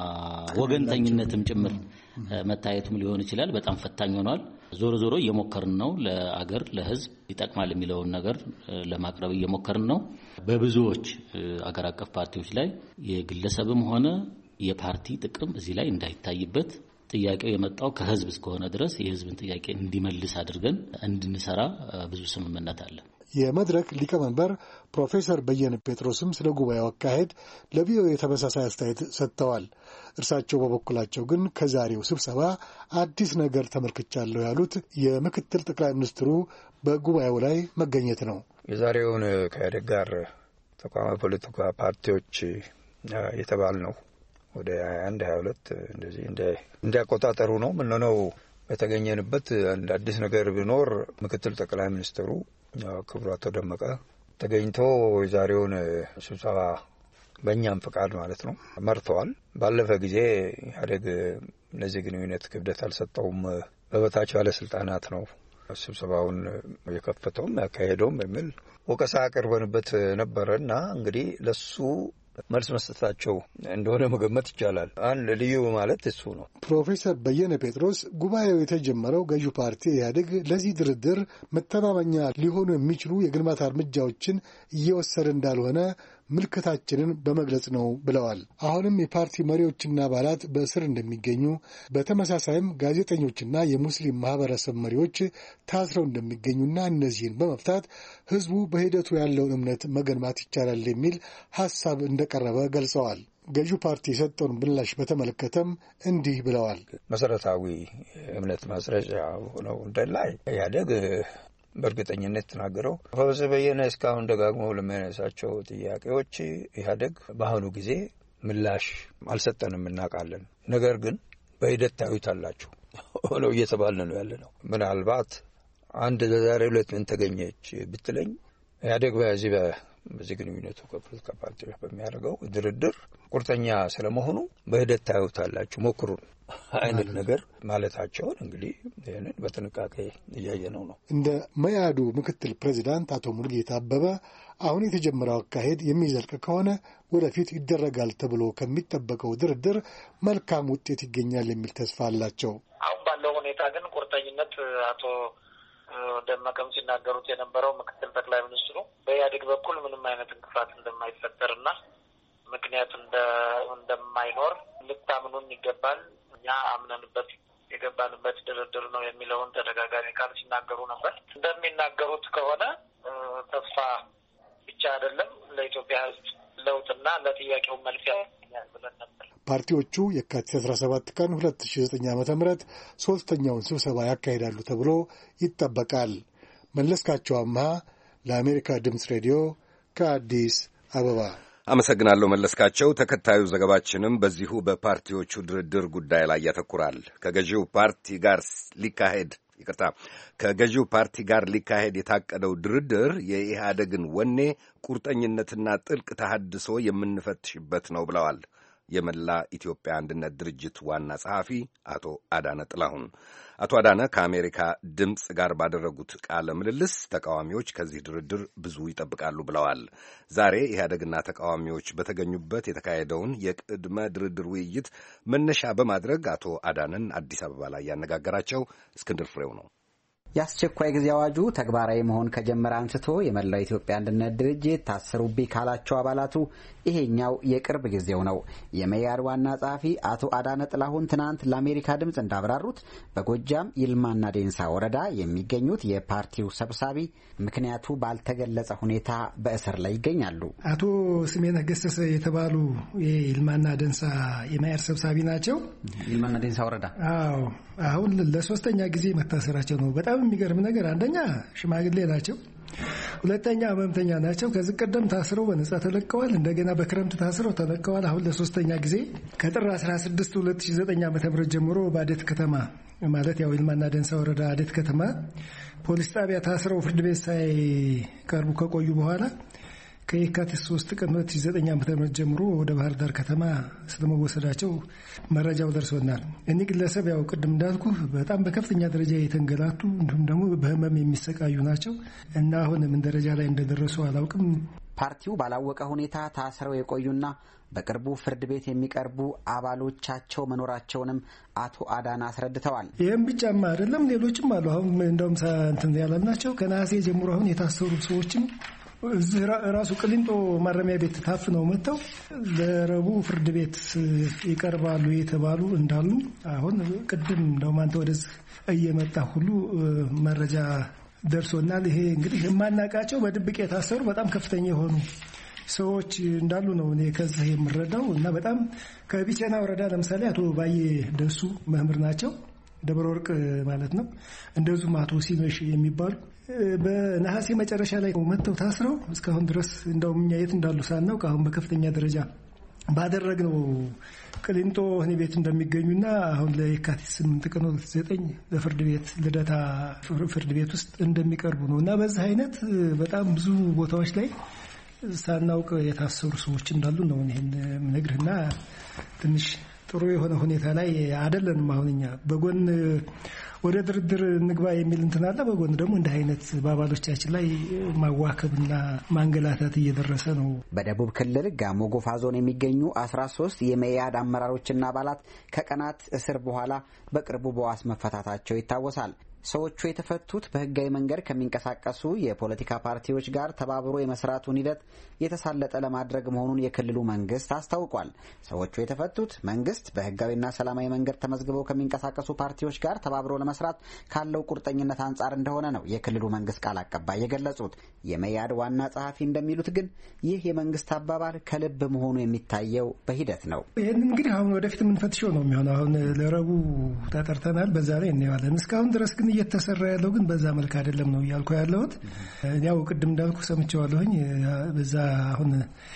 ወገንተኝነትም ጭምር መታየቱም ሊሆን ይችላል። በጣም ፈታኝ ሆኗል። ዞሮ ዞሮ እየሞከርን ነው። ለአገር ለሕዝብ ይጠቅማል የሚለውን ነገር ለማቅረብ እየሞከርን ነው። በብዙዎች አገር አቀፍ ፓርቲዎች ላይ የግለሰብም ሆነ የፓርቲ ጥቅም እዚህ ላይ እንዳይታይበት ጥያቄው የመጣው ከህዝብ እስከሆነ ድረስ የህዝብን ጥያቄ እንዲመልስ አድርገን እንድንሰራ ብዙ ስምምነት አለ። የመድረክ ሊቀመንበር ፕሮፌሰር በየነ ጴጥሮስም ስለ ጉባኤው አካሄድ ለቪኦኤ ተመሳሳይ አስተያየት ሰጥተዋል። እርሳቸው በበኩላቸው ግን ከዛሬው ስብሰባ አዲስ ነገር ተመልክቻለሁ ያሉት የምክትል ጠቅላይ ሚኒስትሩ በጉባኤው ላይ መገኘት ነው። የዛሬውን ከኢህአዴግ ጋር ተቋማዊ ፖለቲካ ፓርቲዎች የተባል ነው ወደ ሀያ አንድ ሀያ ሁለት እንደዚህ እንደ እንዲያቆጣጠሩ ነው። ምን ነው በተገኘንበት አንድ አዲስ ነገር ቢኖር ምክትል ጠቅላይ ሚኒስትሩ ክቡር አቶ ደመቀ ተገኝቶ የዛሬውን ስብሰባ በእኛም ፍቃድ ማለት ነው መርተዋል። ባለፈ ጊዜ ኢህአዴግ ለዚህ ግንኙነት ክብደት አልሰጠውም፣ በበታች ባለስልጣናት ነው ስብሰባውን የከፈተውም ያካሄደውም በሚል ወቀሳ አቅርበንበት ነበረና እንግዲህ ለሱ መልስ መስጠታቸው እንደሆነ መገመት ይቻላል። አንድ ልዩ ማለት እሱ ነው። ፕሮፌሰር በየነ ጴጥሮስ ጉባኤው የተጀመረው ገዢው ፓርቲ ኢህአዴግ ለዚህ ድርድር መተማመኛ ሊሆኑ የሚችሉ የግንባታ እርምጃዎችን እየወሰደ እንዳልሆነ ምልከታችንን በመግለጽ ነው ብለዋል። አሁንም የፓርቲ መሪዎችና አባላት በእስር እንደሚገኙ፣ በተመሳሳይም ጋዜጠኞችና የሙስሊም ማህበረሰብ መሪዎች ታስረው እንደሚገኙና እነዚህን በመፍታት ህዝቡ በሂደቱ ያለውን እምነት መገንባት ይቻላል የሚል ሐሳብ እንደቀረበ ገልጸዋል። ገዢው ፓርቲ የሰጠውን ምላሽ በተመለከተም እንዲህ ብለዋል። መሰረታዊ እምነት ማስረጃ ነው እንደላይ ኢህአዴግ በእርግጠኝነት ተናገረው ፕሮፌሰር በየነ እስካሁን ደጋግሞ ለሚያነሳቸው ጥያቄዎች ኢህአዴግ በአሁኑ ጊዜ ምላሽ አልሰጠንም እናውቃለን፣ ነገር ግን በሂደት ታዩታላችሁ ሆነው እየተባለ ነው ያለ ነው። ምናልባት አንድ ዛሬ ሁለት ምን ተገኘች ብትለኝ ኢህአዴግ በዚህ በዚህ ግንኙነቱ ከፖለቲካ ፓርቲዎች በሚያደርገው ድርድር ቁርጠኛ ስለመሆኑ በሂደት ታዩታላችሁ ሞክሩን አይነት ነገር ማለታቸውን እንግዲህ ይሄንን በጥንቃቄ እያየነው ነው። እንደ መያዱ ምክትል ፕሬዚዳንት አቶ ሙልጌታ አበበ አሁን የተጀመረው አካሄድ የሚዘልቅ ከሆነ ወደፊት ይደረጋል ተብሎ ከሚጠበቀው ድርድር መልካም ውጤት ይገኛል የሚል ተስፋ አላቸው። አሁን ባለው ሁኔታ ግን ቁርጠኝነት አቶ ደመቀም ሲናገሩት የነበረው ምክትል ጠቅላይ ሚኒስትሩ በኢህአዴግ በኩል ምንም አይነት እንቅፋት እንደማይፈጠርና ምክንያት እንደማይኖር ልታምኑን ይገባል፣ እኛ አምነንበት የገባንበት ድርድር ነው የሚለውን ተደጋጋሚ ቃል ሲናገሩ ነበር። እንደሚናገሩት ከሆነ ተስፋ ብቻ አይደለም ለኢትዮጵያ ሕዝብ ለውጥና ለጥያቄው መልስ ያገኛል ብለን ነበር። ፓርቲዎቹ የካቲት አስራ ሰባት ቀን ሁለት ሺህ ዘጠኝ ዓመተ ምህረት ሶስተኛውን ስብሰባ ያካሂዳሉ ተብሎ ይጠበቃል። መለስካቸው አምሃ ለአሜሪካ ድምፅ ሬዲዮ ከአዲስ አበባ አመሰግናለሁ መለስካቸው። ተከታዩ ዘገባችንም በዚሁ በፓርቲዎቹ ድርድር ጉዳይ ላይ ያተኩራል። ከገዢው ፓርቲ ጋር ሊካሄድ ይቅርታ ከገዢው ፓርቲ ጋር ሊካሄድ የታቀደው ድርድር የኢህአዴግን ወኔ ቁርጠኝነትና ጥልቅ ተሐድሶ የምንፈትሽበት ነው ብለዋል የመላ ኢትዮጵያ አንድነት ድርጅት ዋና ጸሐፊ አቶ አዳነ ጥላሁን። አቶ አዳነ ከአሜሪካ ድምፅ ጋር ባደረጉት ቃለ ምልልስ ተቃዋሚዎች ከዚህ ድርድር ብዙ ይጠብቃሉ ብለዋል። ዛሬ ኢህአዴግና ተቃዋሚዎች በተገኙበት የተካሄደውን የቅድመ ድርድር ውይይት መነሻ በማድረግ አቶ አዳነን አዲስ አበባ ላይ ያነጋገራቸው እስክንድር ፍሬው ነው። የአስቸኳይ ጊዜ አዋጁ ተግባራዊ መሆን ከጀመረ አንስቶ የመላው ኢትዮጵያ አንድነት ድርጅት ታሰሩብኝ ካላቸው አባላቱ ይሄኛው የቅርብ ጊዜው ነው። የመያድ ዋና ጸሐፊ አቶ አዳነ ጥላሁን ትናንት ለአሜሪካ ድምፅ እንዳብራሩት በጎጃም ይልማና ዴንሳ ወረዳ የሚገኙት የፓርቲው ሰብሳቢ ምክንያቱ ባልተገለጸ ሁኔታ በእስር ላይ ይገኛሉ። አቶ ስሜነህ ገሰሰ የተባሉ የይልማና ዴንሳ የመያድ ሰብሳቢ ናቸው። ይልማና ዴንሳ ወረዳ አዎ አሁን ለሶስተኛ ጊዜ መታሰራቸው ነው። በጣም የሚገርም ነገር አንደኛ ሽማግሌ ናቸው፣ ሁለተኛ ህመምተኛ ናቸው። ከዚህ ቀደም ታስረው በነጻ ተለቀዋል። እንደገና በክረምት ታስረው ተለቀዋል። አሁን ለሶስተኛ ጊዜ ከጥር አስራ ስድስት ሁለት ሺህ ዘጠኝ ዓመተ ምህረት ጀምሮ በአዴት ከተማ ማለት ያው ይልማና ዴንሳ ወረዳ አዴት ከተማ ፖሊስ ጣቢያ ታስረው ፍርድ ቤት ሳይቀርቡ ከቆዩ በኋላ ከየካቲት ሶስት ቀን ሁለት ሺህ ዘጠኝ ዓመተ ምህረት ጀምሮ ወደ ባህር ዳር ከተማ ስለመወሰዳቸው መረጃው ደርሶናል። እኒህ ግለሰብ ያው ቅድም እንዳልኩ በጣም በከፍተኛ ደረጃ የተንገላቱ እንዲሁም ደግሞ በህመም የሚሰቃዩ ናቸው እና አሁን ምን ደረጃ ላይ እንደደረሱ አላውቅም። ፓርቲው ባላወቀ ሁኔታ ታስረው የቆዩና በቅርቡ ፍርድ ቤት የሚቀርቡ አባሎቻቸው መኖራቸውንም አቶ አዳና አስረድተዋል። ይህም ብቻማ አይደለም፣ ሌሎችም አሉ። አሁን እንደውም እንትን ያላልናቸው ከነሐሴ ጀምሮ አሁን የታሰሩ ሰዎችም እዚህ ራሱ ቅሊንጦ ማረሚያ ቤት ታፍነው መጥተው ለረቡዕ ፍርድ ቤት ይቀርባሉ የተባሉ እንዳሉ አሁን ቅድም እንደውም አንተ ወደዚህ እየመጣ ሁሉ መረጃ ደርሶናል። ይሄ እንግዲህ የማናውቃቸው በድብቅ የታሰሩ በጣም ከፍተኛ የሆኑ ሰዎች እንዳሉ ነው እኔ ከዚህ የምረዳው እና በጣም ከቢቸና ወረዳ ለምሳሌ አቶ ባዬ ደሱ መምህር ናቸው፣ ደብረ ወርቅ ማለት ነው። እንደዚሁም አቶ ሲመሽ የሚባሉ በነሐሴ መጨረሻ ላይ መጥተው ታስረው እስካሁን ድረስ እንደውም እኛ የት እንዳሉ ሳናውቅ አሁን በከፍተኛ ደረጃ ባደረግነው ቅሊንጦ እኔ ቤት እንደሚገኙና አሁን ለየካቲት ስምንት ቀን ዘጠኝ ለፍርድ ቤት ልደታ ፍርድ ቤት ውስጥ እንደሚቀርቡ ነው እና በዛ አይነት በጣም ብዙ ቦታዎች ላይ ሳናውቅ የታሰሩ ሰዎች እንዳሉ ነው ይሄን ምነግርህና ትንሽ ጥሩ የሆነ ሁኔታ ላይ አይደለንም። አሁንኛ በጎን ወደ ድርድር ንግባ የሚል እንትን አለ፣ በጎን ደግሞ እንደ አይነት ባባሎቻችን ላይ ማዋከብና ማንገላታት እየደረሰ ነው። በደቡብ ክልል ጋሞ ጎፋ ዞን የሚገኙ አስራ ሶስት የመያድ አመራሮችና አባላት ከቀናት እስር በኋላ በቅርቡ በዋስ መፈታታቸው ይታወሳል። ሰዎቹ የተፈቱት በህጋዊ መንገድ ከሚንቀሳቀሱ የፖለቲካ ፓርቲዎች ጋር ተባብሮ የመስራቱን ሂደት የተሳለጠ ለማድረግ መሆኑን የክልሉ መንግስት አስታውቋል። ሰዎቹ የተፈቱት መንግስት በህጋዊና ሰላማዊ መንገድ ተመዝግበው ከሚንቀሳቀሱ ፓርቲዎች ጋር ተባብሮ ለመስራት ካለው ቁርጠኝነት አንጻር እንደሆነ ነው የክልሉ መንግስት ቃል አቀባይ የገለጹት። የመያድ ዋና ጸሐፊ እንደሚሉት ግን ይህ የመንግስት አባባል ከልብ መሆኑ የሚታየው በሂደት ነው። ይህን እንግዲህ አሁን ወደፊት የምንፈትሸው ነው የሚሆነው። አሁን ለረቡዕ ተጠርተናል፣ በዛ ላይ እናየዋለን። እስካሁን ድረስ ግን እየተሰራ ያለው ግን በዛ መልክ አይደለም ነው እያልኩ ያለሁት። ያው ቅድም እንዳልኩ ሰምቼዋለሁኝ። በዛ አሁን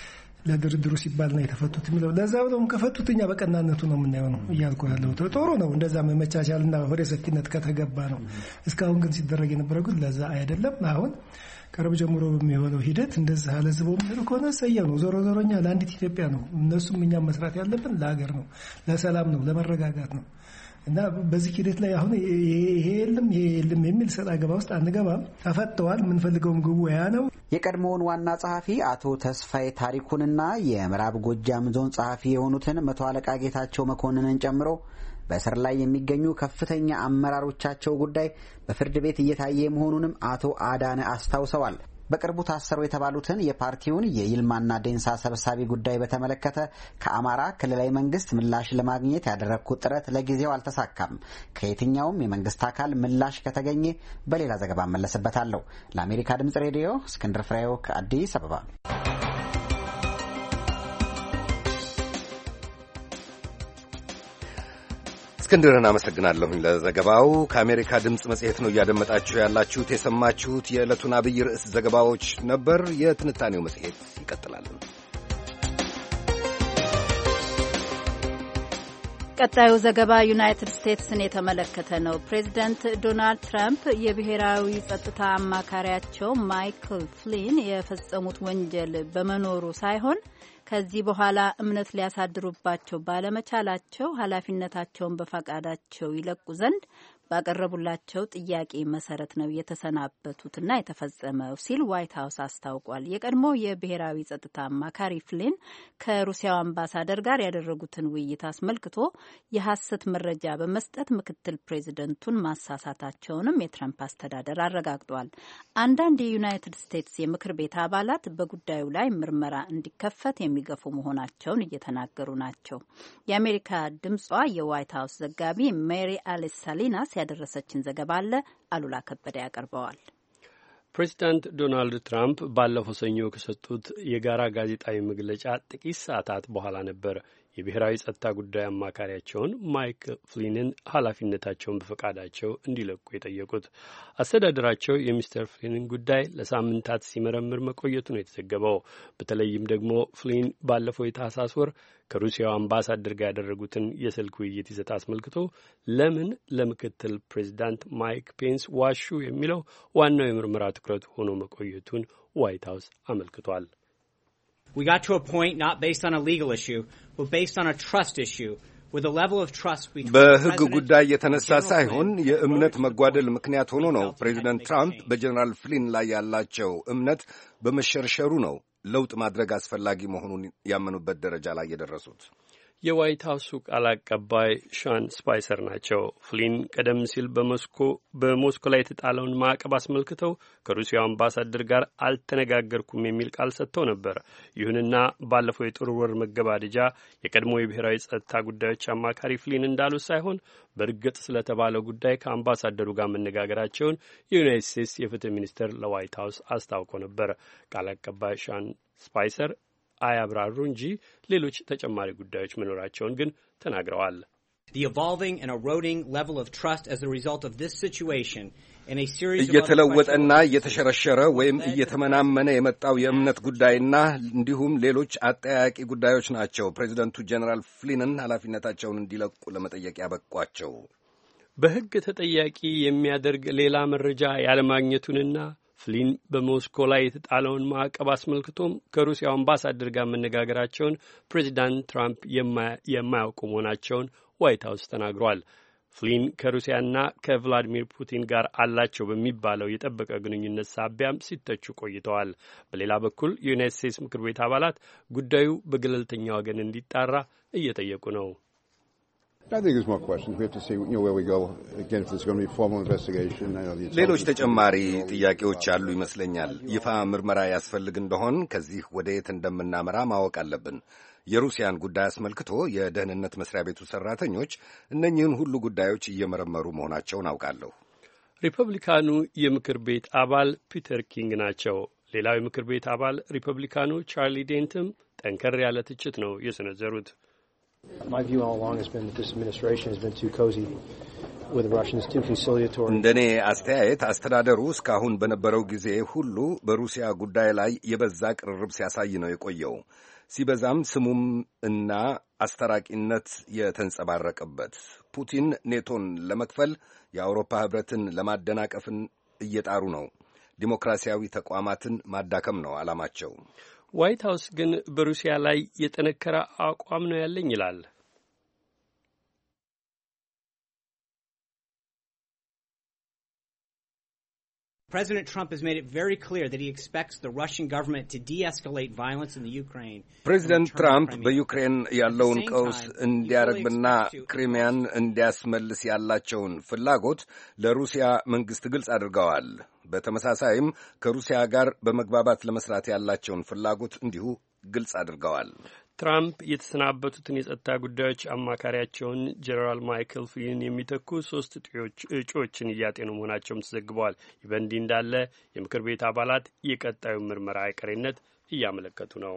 ለድርድሩ ሲባል ነው የተፈቱት የሚለው ለዛ ብለውም ከፈቱት እኛ በቀናነቱ ነው የምናየው ነው እያልኩ ያለሁት። ጥሩ ነው እንደዛ መመቻቻልና ወደ ሰፊነት ከተገባ ነው። እስካሁን ግን ሲደረግ የነበረው ግን ለዛ አይደለም። አሁን ቀረብ ጀምሮ በሚሆነው ሂደት እንደዛ አለዝበው የሚሉ ከሆነ ሰየው ነው። ዞሮ ዞሮኛ ለአንዲት ኢትዮጵያ ነው። እነሱም እኛም መስራት ያለብን ለሀገር ነው፣ ለሰላም ነው፣ ለመረጋጋት ነው እና በዚህ ሂደት ላይ አሁን ይሄ የለም ይሄ የለም የሚል ሰጣ ገባ ውስጥ አንገባም። ተፈተዋል። የምንፈልገውም ግቡ ያ ነው። የቀድሞውን ዋና ጸሐፊ አቶ ተስፋዬ ታሪኩንና የምዕራብ ጎጃም ዞን ጸሐፊ የሆኑትን መቶ አለቃ ጌታቸው መኮንንን ጨምሮ በእስር ላይ የሚገኙ ከፍተኛ አመራሮቻቸው ጉዳይ በፍርድ ቤት እየታየ መሆኑንም አቶ አዳነ አስታውሰዋል። በቅርቡ ታሰሩ የተባሉትን የፓርቲውን የይልማና ዴንሳ ሰብሳቢ ጉዳይ በተመለከተ ከአማራ ክልላዊ መንግስት ምላሽ ለማግኘት ያደረግኩት ጥረት ለጊዜው አልተሳካም። ከየትኛውም የመንግስት አካል ምላሽ ከተገኘ በሌላ ዘገባ እመለስበታለሁ። ለአሜሪካ ድምጽ ሬዲዮ እስክንድር ፍሬው ከአዲስ አበባ። እስክንድርን አመሰግናለሁኝ ለዘገባው። ከአሜሪካ ድምፅ መጽሔት ነው እያደመጣችሁ ያላችሁት። የሰማችሁት የዕለቱን አብይ ርዕስ ዘገባዎች ነበር። የትንታኔው መጽሔት ይቀጥላል። ቀጣዩ ዘገባ ዩናይትድ ስቴትስን የተመለከተ ነው። ፕሬዚደንት ዶናልድ ትራምፕ የብሔራዊ ጸጥታ አማካሪያቸው ማይክል ፍሊን የፈጸሙት ወንጀል በመኖሩ ሳይሆን ከዚህ በኋላ እምነት ሊያሳድሩባቸው ባለመቻላቸው ኃላፊነታቸውን በፈቃዳቸው ይለቁ ዘንድ ባቀረቡላቸው ጥያቄ መሰረት ነው የተሰናበቱትና የተፈጸመው ሲል ዋይት ሀውስ አስታውቋል። የቀድሞ የብሔራዊ ጸጥታ አማካሪ ፍሊን ከሩሲያው አምባሳደር ጋር ያደረጉትን ውይይት አስመልክቶ የሐሰት መረጃ በመስጠት ምክትል ፕሬዚደንቱን ማሳሳታቸውንም የትራምፕ አስተዳደር አረጋግጧል። አንዳንድ የዩናይትድ ስቴትስ የምክር ቤት አባላት በጉዳዩ ላይ ምርመራ እንዲከፈት የሚገፉ መሆናቸውን እየተናገሩ ናቸው። የአሜሪካ ድምጿ የዋይት ሀውስ ዘጋቢ ሜሪ አሊስ ሳሊናስ ያደረሰችን ዘገባ አለ። አሉላ ከበደ ያቀርበዋል። ፕሬዚዳንት ዶናልድ ትራምፕ ባለፈው ሰኞ ከሰጡት የጋራ ጋዜጣዊ መግለጫ ጥቂት ሰዓታት በኋላ ነበር የብሔራዊ ጸጥታ ጉዳይ አማካሪያቸውን ማይክ ፍሊንን ኃላፊነታቸውን በፈቃዳቸው እንዲለቁ የጠየቁት። አስተዳደራቸው የሚስተር ፍሊንን ጉዳይ ለሳምንታት ሲመረምር መቆየቱ ነው የተዘገበው። በተለይም ደግሞ ፍሊን ባለፈው የታህሳስ ወር ከሩሲያው አምባሳደር ጋር ያደረጉትን የስልክ ውይይት ይዘት አስመልክቶ ለምን ለምክትል ፕሬዚዳንት ማይክ ፔንስ ዋሹ የሚለው ዋናው የምርመራ ትኩረት ሆኖ መቆየቱን ዋይት ሀውስ አመልክቷል። We got to a point not based on a legal issue, but based on a trust issue. በሕግ ጉዳይ የተነሳ ሳይሆን የእምነት መጓደል ምክንያት ሆኖ ነው ፕሬዚደንት ትራምፕ በጀነራል ፍሊን ላይ ያላቸው እምነት በመሸርሸሩ ነው ለውጥ ማድረግ አስፈላጊ መሆኑን ያመኑበት ደረጃ ላይ የደረሱት። የዋይት ሀውሱ ቃል አቀባይ ሻን ስፓይሰር ናቸው። ፍሊን ቀደም ሲል በሞስኮ በሞስኮ ላይ የተጣለውን ማዕቀብ አስመልክተው ከሩሲያው አምባሳደር ጋር አልተነጋገርኩም የሚል ቃል ሰጥተው ነበር። ይሁንና ባለፈው የጥር ወር መገባደጃ የቀድሞ የብሔራዊ ጸጥታ ጉዳዮች አማካሪ ፍሊን እንዳሉት ሳይሆን በእርግጥ ስለተባለው ጉዳይ ከአምባሳደሩ ጋር መነጋገራቸውን የዩናይትድ ስቴትስ የፍትህ ሚኒስቴር ለዋይት ሀውስ አስታውቆ ነበር። ቃል አቀባይ ሻን ስፓይሰር አያብራሩ እንጂ ሌሎች ተጨማሪ ጉዳዮች መኖራቸውን ግን ተናግረዋል። The evolving and eroding level of trust as a result of this situation እየተለወጠና እየተሸረሸረ ወይም እየተመናመነ የመጣው የእምነት ጉዳይና እንዲሁም ሌሎች አጠያቂ ጉዳዮች ናቸው ፕሬዚደንቱ ጀነራል ፍሊንን ኃላፊነታቸውን እንዲለቁ ለመጠየቅ ያበቋቸው። በሕግ ተጠያቂ የሚያደርግ ሌላ መረጃ ያለማግኘቱንና ፍሊን በሞስኮ ላይ የተጣለውን ማዕቀብ አስመልክቶም ከሩሲያው አምባሳደር ጋር መነጋገራቸውን ፕሬዚዳንት ትራምፕ የማያውቁ መሆናቸውን ዋይት ሀውስ ተናግሯል። ፍሊን ከሩሲያና ከቭላዲሚር ፑቲን ጋር አላቸው በሚባለው የጠበቀ ግንኙነት ሳቢያም ሲተቹ ቆይተዋል። በሌላ በኩል የዩናይትድ ስቴትስ ምክር ቤት አባላት ጉዳዩ በገለልተኛ ወገን እንዲጣራ እየጠየቁ ነው። ሌሎች ተጨማሪ ጥያቄዎች ያሉ ይመስለኛል። ይፋ ምርመራ ያስፈልግ እንደሆን ከዚህ ወደ የት እንደምናመራ ማወቅ አለብን። የሩሲያን ጉዳይ አስመልክቶ የደህንነት መስሪያ ቤቱ ሰራተኞች እነኚህን ሁሉ ጉዳዮች እየመረመሩ መሆናቸውን አውቃለሁ። ሪፐብሊካኑ የምክር ቤት አባል ፒተር ኪንግ ናቸው። ሌላው የምክር ቤት አባል ሪፐብሊካኑ ቻርሊ ዴንትም ጠንከር ያለ ትችት ነው የሰነዘሩት። እንደኔ አስተያየት አስተዳደሩ እስካሁን በነበረው ጊዜ ሁሉ በሩሲያ ጉዳይ ላይ የበዛ ቅርርብ ሲያሳይ ነው የቆየው። ሲበዛም ስሙም እና አስተራቂነት የተንጸባረቀበት። ፑቲን ኔቶን ለመክፈል የአውሮፓ ሕብረትን ለማደናቀፍን እየጣሩ ነው። ዲሞክራሲያዊ ተቋማትን ማዳከም ነው ዓላማቸው። ዋይት ሀውስ ግን በሩሲያ ላይ የጠነከረ አቋም ነው ያለኝ ይላል። President Trump has made it very clear that he expects the Russian government to de-escalate violence in the Ukraine. ፕሬዚደንት ትራምፕ በዩክሬን ያለውን ቀውስ እንዲያረግብና ክሪሚያን እንዲያስመልስ ያላቸውን ፍላጎት ለሩሲያ መንግስት ግልጽ አድርገዋል። በተመሳሳይም ከሩሲያ ጋር በመግባባት ለመስራት ያላቸውን ፍላጎት እንዲሁ ግልጽ አድርገዋል። ትራምፕ የተሰናበቱትን የጸጥታ ጉዳዮች አማካሪያቸውን ጄኔራል ማይክል ፍሊንን የሚተኩ ሶስት እጩዎችን እያጤኑ መሆናቸውም ተዘግበዋል። ይህ በእንዲህ እንዳለ የምክር ቤት አባላት የቀጣዩን ምርመራ አይቀሬነት እያመለከቱ ነው።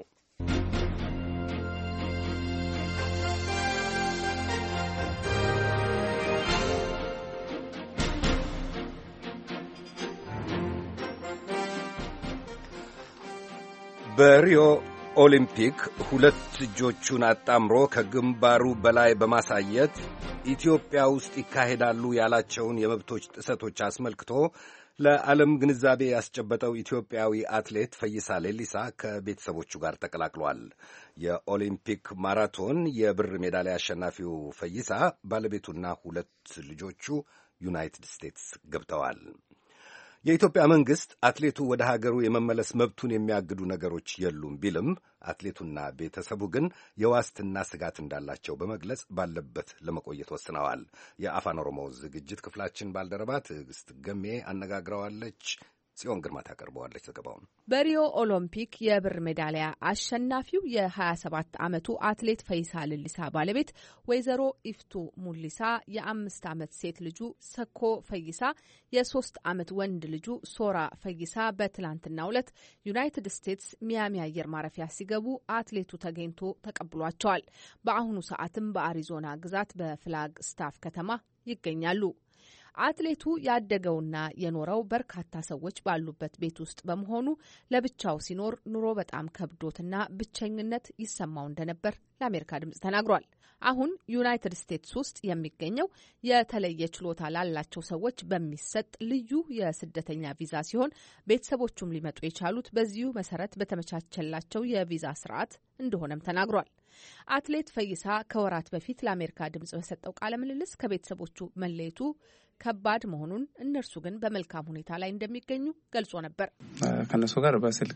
በሪዮ ኦሊምፒክ ሁለት እጆቹን አጣምሮ ከግንባሩ በላይ በማሳየት ኢትዮጵያ ውስጥ ይካሄዳሉ ያላቸውን የመብቶች ጥሰቶች አስመልክቶ ለዓለም ግንዛቤ ያስጨበጠው ኢትዮጵያዊ አትሌት ፈይሳ ሌሊሳ ከቤተሰቦቹ ጋር ተቀላቅሏል። የኦሊምፒክ ማራቶን የብር ሜዳሊያ አሸናፊው ፈይሳ ባለቤቱና ሁለት ልጆቹ ዩናይትድ ስቴትስ ገብተዋል። የኢትዮጵያ መንግሥት አትሌቱ ወደ ሀገሩ የመመለስ መብቱን የሚያግዱ ነገሮች የሉም ቢልም አትሌቱና ቤተሰቡ ግን የዋስትና ስጋት እንዳላቸው በመግለጽ ባለበት ለመቆየት ወስነዋል። የአፋን ኦሮሞ ዝግጅት ክፍላችን ባልደረባ ትዕግስት ገሜ አነጋግረዋለች። ጽዮን ግርማ ታቀርበዋለች ዘገባውን። በሪዮ ኦሎምፒክ የብር ሜዳሊያ አሸናፊው የሀያ ሰባት ዓመቱ አትሌት ፈይሳ ሌሊሳ ባለቤት ወይዘሮ ኢፍቱ ሙሊሳ፣ የአምስት ዓመት ሴት ልጁ ሰኮ ፈይሳ፣ የሶስት ዓመት ወንድ ልጁ ሶራ ፈይሳ በትላንትናው ዕለት ዩናይትድ ስቴትስ ሚያሚ አየር ማረፊያ ሲገቡ አትሌቱ ተገኝቶ ተቀብሏቸዋል። በአሁኑ ሰዓትም በአሪዞና ግዛት በፍላግ ስታፍ ከተማ ይገኛሉ። አትሌቱ ያደገውና የኖረው በርካታ ሰዎች ባሉበት ቤት ውስጥ በመሆኑ ለብቻው ሲኖር ኑሮ በጣም ከብዶትና ብቸኝነት ይሰማው እንደነበር ለአሜሪካ ድምጽ ተናግሯል። አሁን ዩናይትድ ስቴትስ ውስጥ የሚገኘው የተለየ ችሎታ ላላቸው ሰዎች በሚሰጥ ልዩ የስደተኛ ቪዛ ሲሆን ቤተሰቦቹም ሊመጡ የቻሉት በዚሁ መሰረት በተመቻቸላቸው የቪዛ ስርዓት እንደሆነም ተናግሯል። አትሌት ፈይሳ ከወራት በፊት ለአሜሪካ ድምጽ በሰጠው ቃለ ምልልስ ከቤተሰቦቹ መለየቱ ከባድ መሆኑን እነርሱ ግን በመልካም ሁኔታ ላይ እንደሚገኙ ገልጾ ነበር። ከነሱ ጋር በስልክ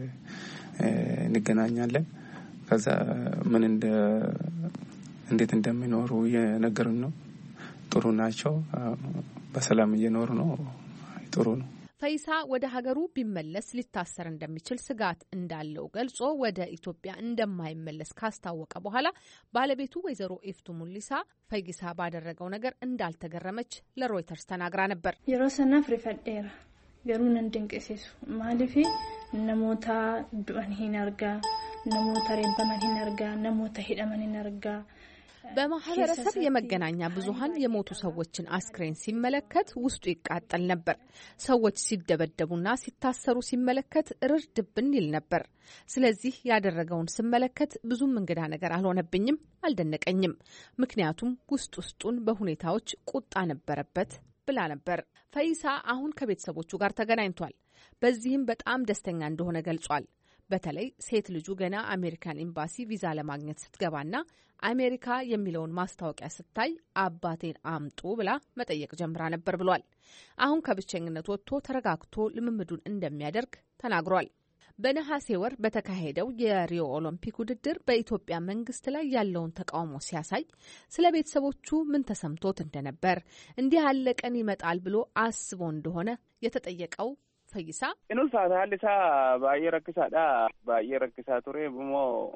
እንገናኛለን። ከዛ ምን እንደ እንዴት እንደሚኖሩ እየነገሩን ነው። ጥሩ ናቸው። በሰላም እየኖሩ ነው። ጥሩ ነው። ፈይሳ ወደ ሀገሩ ቢመለስ ሊታሰር እንደሚችል ስጋት እንዳለው ገልጾ ወደ ኢትዮጵያ እንደማይመለስ ካስታወቀ በኋላ ባለቤቱ ወይዘሮ ኢፍቱ ሙሊሳ ፈይሳ ባደረገው ነገር እንዳልተገረመች ለሮይተርስ ተናግራ ነበር። የሮሰና ፍሪፈዴራ ገሩን እንድንቀሰሱ ማለፊ ነሞታ ዱአን ሂናርጋ ነሞታ ሬበማን ሂናርጋ ነሞታ ሂዳማን ሂናርጋ በማህበረሰብ የመገናኛ ብዙሃን የሞቱ ሰዎችን አስክሬን ሲመለከት ውስጡ ይቃጠል ነበር። ሰዎች ሲደበደቡና ሲታሰሩ ሲመለከት ርድብን ይል ነበር። ስለዚህ ያደረገውን ስመለከት ብዙም እንግዳ ነገር አልሆነብኝም፣ አልደነቀኝም። ምክንያቱም ውስጥ ውስጡን በሁኔታዎች ቁጣ ነበረበት ብላ ነበር። ፈይሳ አሁን ከቤተሰቦቹ ጋር ተገናኝቷል። በዚህም በጣም ደስተኛ እንደሆነ ገልጿል። በተለይ ሴት ልጁ ገና አሜሪካን ኤምባሲ ቪዛ ለማግኘት ስትገባና አሜሪካ የሚለውን ማስታወቂያ ስታይ አባቴን አምጡ ብላ መጠየቅ ጀምራ ነበር ብሏል። አሁን ከብቸኝነት ወጥቶ ተረጋግቶ ልምምዱን እንደሚያደርግ ተናግሯል። በነሐሴ ወር በተካሄደው የሪዮ ኦሎምፒክ ውድድር በኢትዮጵያ መንግስት ላይ ያለውን ተቃውሞ ሲያሳይ ስለ ቤተሰቦቹ ምን ተሰምቶት እንደነበር፣ እንዲህ ያለ ቀን ይመጣል ብሎ አስቦ እንደሆነ የተጠየቀው ፈይሳ ኢኑሳ ታልሳ ባየ ረክሳዳ ባየ ረክሳ ቱሬ ሞ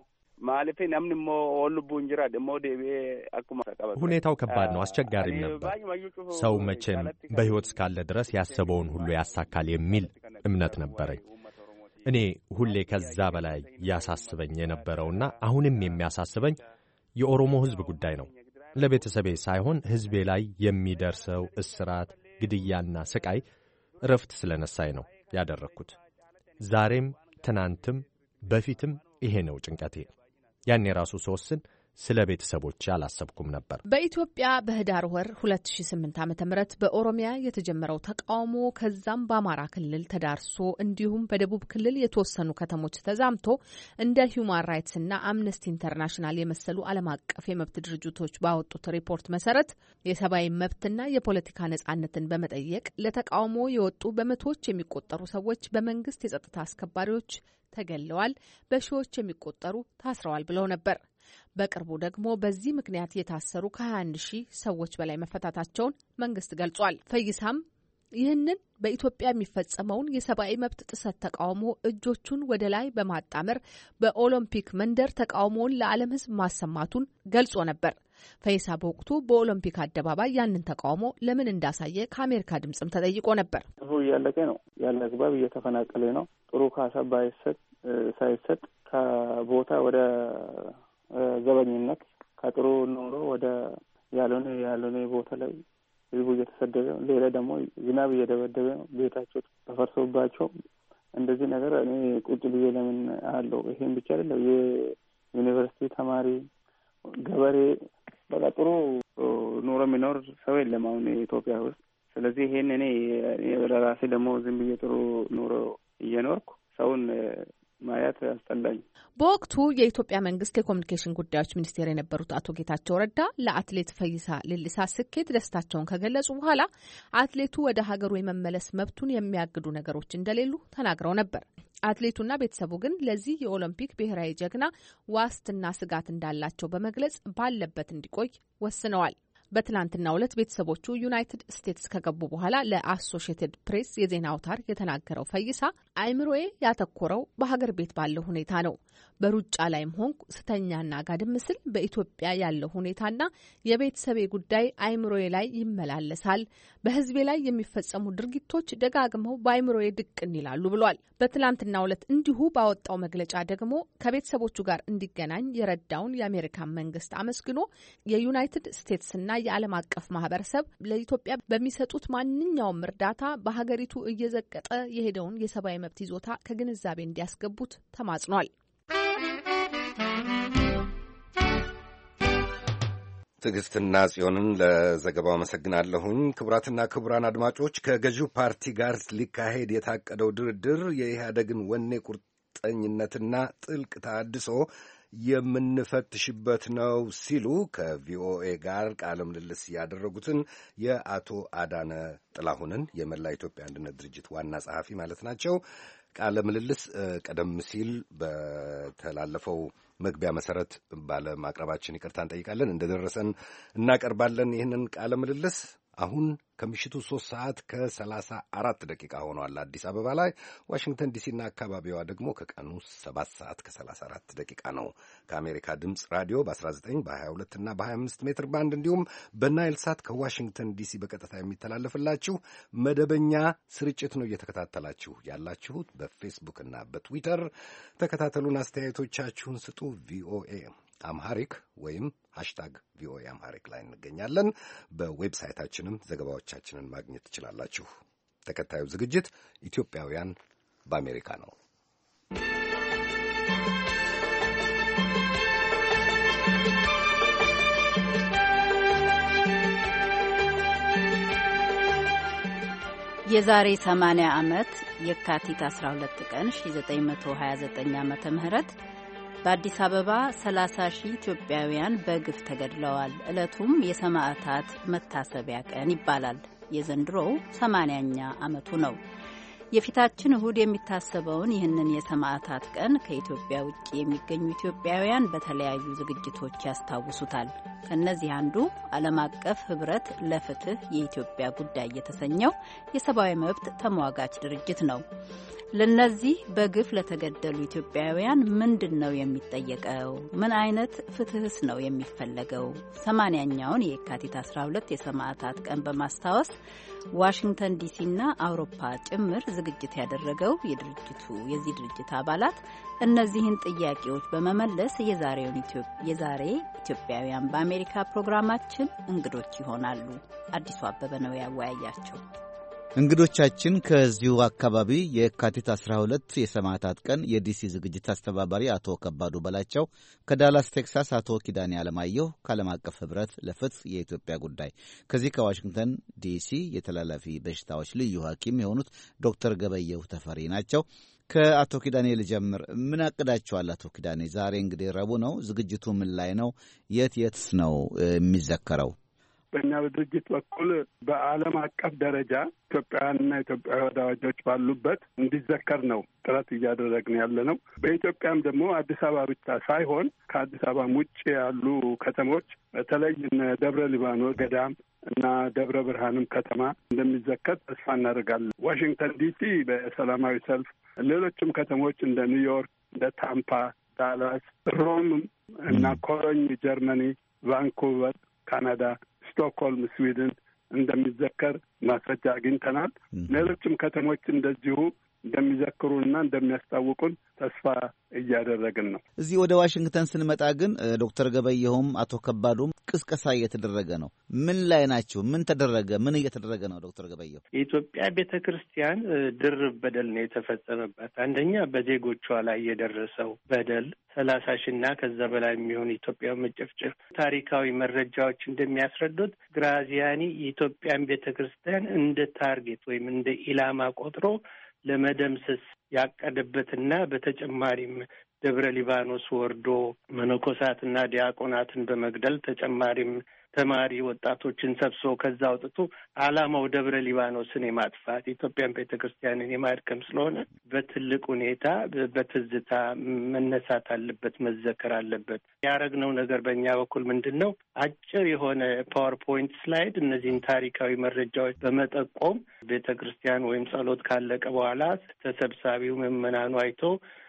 ማለቴ namni mo ወልቡን ጅራ ደሞ ደቤ አኩማ ተቀበለ ሁኔታው ከባድ ነው፣ አስቸጋሪም ነበር። ሰው መቼም በህይወት እስካለ ድረስ ያሰበውን ሁሉ ያሳካል የሚል እምነት ነበረኝ። እኔ ሁሌ ከዛ በላይ ያሳስበኝ የነበረውና አሁንም የሚያሳስበኝ የኦሮሞ ህዝብ ጉዳይ ነው። ለቤተሰቤ ሳይሆን ህዝቤ ላይ የሚደርሰው እስራት፣ ግድያና ስቃይ ረፍት ስለነሳይ ነው ያደረኩት። ዛሬም ትናንትም በፊትም ይሄ ነው ጭንቀቴ። ያኔ ራሱ ሶስን ስለ ቤተሰቦች አላሰብኩም ነበር። በኢትዮጵያ በህዳር ወር ሁለት ሺህ ስምንት ዓመተ ምህረት በኦሮሚያ የተጀመረው ተቃውሞ ከዛም በአማራ ክልል ተዳርሶ እንዲሁም በደቡብ ክልል የተወሰኑ ከተሞች ተዛምቶ እንደ ሂዩማን ራይትስ እና አምነስቲ ኢንተርናሽናል የመሰሉ ዓለም አቀፍ የመብት ድርጅቶች ባወጡት ሪፖርት መሰረት የሰብአዊ መብትና የፖለቲካ ነጻነትን በመጠየቅ ለተቃውሞ የወጡ በመቶዎች የሚቆጠሩ ሰዎች በመንግስት የጸጥታ አስከባሪዎች ተገለዋል፣ በሺዎች የሚቆጠሩ ታስረዋል ብለው ነበር። በቅርቡ ደግሞ በዚህ ምክንያት የታሰሩ ከሀያ አንድ ሺህ ሰዎች በላይ መፈታታቸውን መንግስት ገልጿል። ፈይሳም ይህንን በኢትዮጵያ የሚፈጸመውን የሰብአዊ መብት ጥሰት ተቃውሞ እጆቹን ወደ ላይ በማጣመር በኦሎምፒክ መንደር ተቃውሞውን ለዓለም ሕዝብ ማሰማቱን ገልጾ ነበር። ፈይሳ በወቅቱ በኦሎምፒክ አደባባይ ያንን ተቃውሞ ለምን እንዳሳየ ከአሜሪካ ድምጽም ተጠይቆ ነበር። እያለቀ ነው፣ ያለ አግባብ እየተፈናቀለ ነው። ጥሩ ካሳ ባይሰጥ ሳይሰጥ ከቦታ ወደ ዘበኝነት ከጥሩ ኑሮ ወደ ያልሆነ ያልሆነ ቦታ ላይ ህዝቡ እየተሰደደ ነው። ሌላ ደግሞ ዝናብ እየደበደበ ነው። ቤታቸው ተፈርሶባቸው እንደዚህ ነገር እኔ ቁጭ ብዬ ለምን አለው። ይሄን ብቻ አይደለም፣ የዩኒቨርሲቲ ተማሪ ገበሬ በቃ ጥሩ ኑሮ የሚኖር ሰው የለም አሁን ኢትዮጵያ ውስጥ። ስለዚህ ይሄን እኔ ለራሴ ደግሞ ዝም ብዬ ጥሩ ኑሮ እየኖርኩ ሰውን ማየት ያስጠላኝ። በወቅቱ የኢትዮጵያ መንግስት የኮሚኒኬሽን ጉዳዮች ሚኒስቴር የነበሩት አቶ ጌታቸው ረዳ ለአትሌት ፈይሳ ሌሊሳ ስኬት ደስታቸውን ከገለጹ በኋላ አትሌቱ ወደ ሀገሩ የመመለስ መብቱን የሚያግዱ ነገሮች እንደሌሉ ተናግረው ነበር። አትሌቱና ቤተሰቡ ግን ለዚህ የኦሎምፒክ ብሔራዊ ጀግና ዋስትና ስጋት እንዳላቸው በመግለጽ ባለበት እንዲቆይ ወስነዋል። በትናንትናው ዕለት ቤተሰቦቹ ዩናይትድ ስቴትስ ከገቡ በኋላ ለአሶሺየትድ ፕሬስ የዜና አውታር የተናገረው ፈይሳ አይምሮዬ ያተኮረው በሀገር ቤት ባለው ሁኔታ ነው። በሩጫ ላይም ሆንኩ ስተኛና ጋድም ምስል በኢትዮጵያ ያለው ሁኔታና የቤተሰቤ ጉዳይ አይምሮዬ ላይ ይመላለሳል። በህዝቤ ላይ የሚፈጸሙ ድርጊቶች ደጋግመው በአይምሮዬ ድቅን ይላሉ ብሏል። በትናንትናው ዕለት እንዲሁ ባወጣው መግለጫ ደግሞ ከቤተሰቦቹ ጋር እንዲገናኝ የረዳውን የአሜሪካን መንግስት አመስግኖ የዩናይትድ ስቴትስና የዓለም አቀፍ ማህበረሰብ ለኢትዮጵያ በሚሰጡት ማንኛውም እርዳታ በሀገሪቱ እየዘቀጠ የሄደውን የሰብአዊ መብት ይዞታ ከግንዛቤ እንዲያስገቡት ተማጽኗል። ትዕግስትና ጽዮንን ለዘገባው አመሰግናለሁኝ። ክቡራትና ክቡራን አድማጮች ከገዢው ፓርቲ ጋር ሊካሄድ የታቀደው ድርድር የኢህአደግን ወኔ ቁርጠኝነትና ጥልቅ ተሃድሶ የምንፈትሽበት ነው ሲሉ ከቪኦኤ ጋር ቃለ ምልልስ ያደረጉትን የአቶ አዳነ ጥላሁንን የመላ ኢትዮጵያ አንድነት ድርጅት ዋና ጸሐፊ ማለት ናቸው ቃለ ምልልስ ቀደም ሲል በተላለፈው መግቢያ መሰረት ባለማቅረባችን ይቅርታ እንጠይቃለን። እንደደረሰን እናቀርባለን ይህንን ቃለ ምልልስ። አሁን ከምሽቱ ሶስት ሰዓት ከሰላሳ አራት ደቂቃ ሆኗል አዲስ አበባ ላይ። ዋሽንግተን ዲሲና አካባቢዋ ደግሞ ከቀኑ ሰባት ሰዓት ከሰላሳ አራት ደቂቃ ነው። ከአሜሪካ ድምፅ ራዲዮ በአስራ ዘጠኝ በሀያ ሁለት እና በሀያ አምስት ሜትር ባንድ እንዲሁም በናይል ሳት ከዋሽንግተን ዲሲ በቀጥታ የሚተላለፍላችሁ መደበኛ ስርጭት ነው እየተከታተላችሁ ያላችሁት። በፌስቡክ እና በትዊተር ተከታተሉን፣ አስተያየቶቻችሁን ስጡ። ቪኦኤ አምሃሪክ ወይም ሃሽታግ ቪኦኤ አምሃሪክ ላይ እንገኛለን። በዌብሳይታችንም ዘገባዎቻችንን ማግኘት ትችላላችሁ። ተከታዩ ዝግጅት ኢትዮጵያውያን በአሜሪካ ነው። የዛሬ ሰማንያ ዓመት የካቲት አስራ ሁለት ቀን ሺህ ዘጠኝ መቶ ሀያ ዘጠኝ ዓመተ ምህረት በአዲስ አበባ ሰላሳ ሺህ ኢትዮጵያውያን በግፍ ተገድለዋል። ዕለቱም የሰማዕታት መታሰቢያ ቀን ይባላል። የዘንድሮው ሰማንያኛ ዓመቱ ነው። የፊታችን እሁድ የሚታሰበውን ይህንን የሰማዕታት ቀን ከኢትዮጵያ ውጭ የሚገኙ ኢትዮጵያውያን በተለያዩ ዝግጅቶች ያስታውሱታል። ከእነዚህ አንዱ ዓለም አቀፍ ህብረት ለፍትህ የኢትዮጵያ ጉዳይ የተሰኘው የሰብአዊ መብት ተሟጋች ድርጅት ነው። ለነዚህ በግፍ ለተገደሉ ኢትዮጵያውያን ምንድን ነው የሚጠየቀው? ምን አይነት ፍትህስ ነው የሚፈለገው? ሰማንያኛውን የካቲት አስራ ሁለት የሰማዕታት ቀን በማስታወስ ዋሽንግተን ዲሲና አውሮፓ ጭምር ዝግጅት ያደረገው የድርጅቱ የዚህ ድርጅት አባላት እነዚህን ጥያቄዎች በመመለስ የዛሬውን የዛሬ ኢትዮጵያውያን በአሜሪካ ፕሮግራማችን እንግዶች ይሆናሉ። አዲሱ አበበ ነው ያወያያቸው። እንግዶቻችን ከዚሁ አካባቢ የካቲት አስራ ሁለት የሰማዕታት ቀን የዲሲ ዝግጅት አስተባባሪ አቶ ከባዱ በላቸው፣ ከዳላስ ቴክሳስ አቶ ኪዳኔ አለማየሁ ከዓለም አቀፍ ህብረት ለፍትህ የኢትዮጵያ ጉዳይ፣ ከዚህ ከዋሽንግተን ዲሲ የተላላፊ በሽታዎች ልዩ ሐኪም የሆኑት ዶክተር ገበየሁ ተፈሪ ናቸው። ከአቶ ኪዳኔ ልጀምር። ምን አቅዳችኋል አቶ ኪዳኔ? ዛሬ እንግዲህ ረቡዕ ነው። ዝግጅቱ ምን ላይ ነው? የት የትስ ነው የሚዘከረው? በእኛ በድርጅት በኩል በዓለም አቀፍ ደረጃ ኢትዮጵያውያንና ኢትዮጵያዊ ወዳጆች ባሉበት እንዲዘከር ነው ጥረት እያደረግን ያለ ነው። በኢትዮጵያም ደግሞ አዲስ አበባ ብቻ ሳይሆን ከአዲስ አበባም ውጭ ያሉ ከተሞች በተለይ ደብረ ሊባኖስ ገዳም እና ደብረ ብርሃንም ከተማ እንደሚዘከር ተስፋ እናደርጋለን። ዋሽንግተን ዲሲ በሰላማዊ ሰልፍ፣ ሌሎችም ከተሞች እንደ ኒውዮርክ፣ እንደ ታምፓ፣ ዳላስ፣ ሮም እና ኮሎኝ ጀርመኒ፣ ቫንኩቨር ካናዳ፣ ስቶክሆልም ስዊድን እንደሚዘከር ማስረጃ አግኝተናል። ሌሎችም ከተሞች እንደዚሁ እንደሚዘክሩና እንደሚያስታውቁን ተስፋ እያደረግን ነው። እዚህ ወደ ዋሽንግተን ስንመጣ ግን ዶክተር ገበየሁም አቶ ከባዱም ቅስቀሳ እየተደረገ ነው። ምን ላይ ናቸው? ምን ተደረገ? ምን እየተደረገ ነው? ዶክተር ገበየሁ፣ የኢትዮጵያ ቤተ ክርስቲያን ድርብ በደል ነው የተፈጸመባት። አንደኛ በዜጎቿ ላይ የደረሰው በደል ሰላሳ ሺና ከዛ በላይ የሚሆን ኢትዮጵያ መጨፍጨፍ። ታሪካዊ መረጃዎች እንደሚያስረዱት ግራዚያኒ የኢትዮጵያን ቤተ ክርስቲያን እንደ ታርጌት ወይም እንደ ኢላማ ቆጥሮ ለመደምሰስ ያቀደበትና በተጨማሪም ደብረ ሊባኖስ ወርዶ መነኮሳትና ዲያቆናትን በመግደል ተጨማሪም ተማሪ ወጣቶችን ሰብስቦ ከዛ አውጥቶ ዓላማው ደብረ ሊባኖስን የማጥፋት ኢትዮጵያን ቤተ ክርስቲያንን የማድከም ስለሆነ በትልቅ ሁኔታ በትዝታ መነሳት አለበት፣ መዘከር አለበት። ያደረግነው ነገር በእኛ በኩል ምንድን ነው? አጭር የሆነ ፓወርፖይንት ስላይድ እነዚህን ታሪካዊ መረጃዎች በመጠቆም ቤተ ክርስቲያን ወይም ጸሎት ካለቀ በኋላ ተሰብሳቢው ምዕመናኑ አይቶ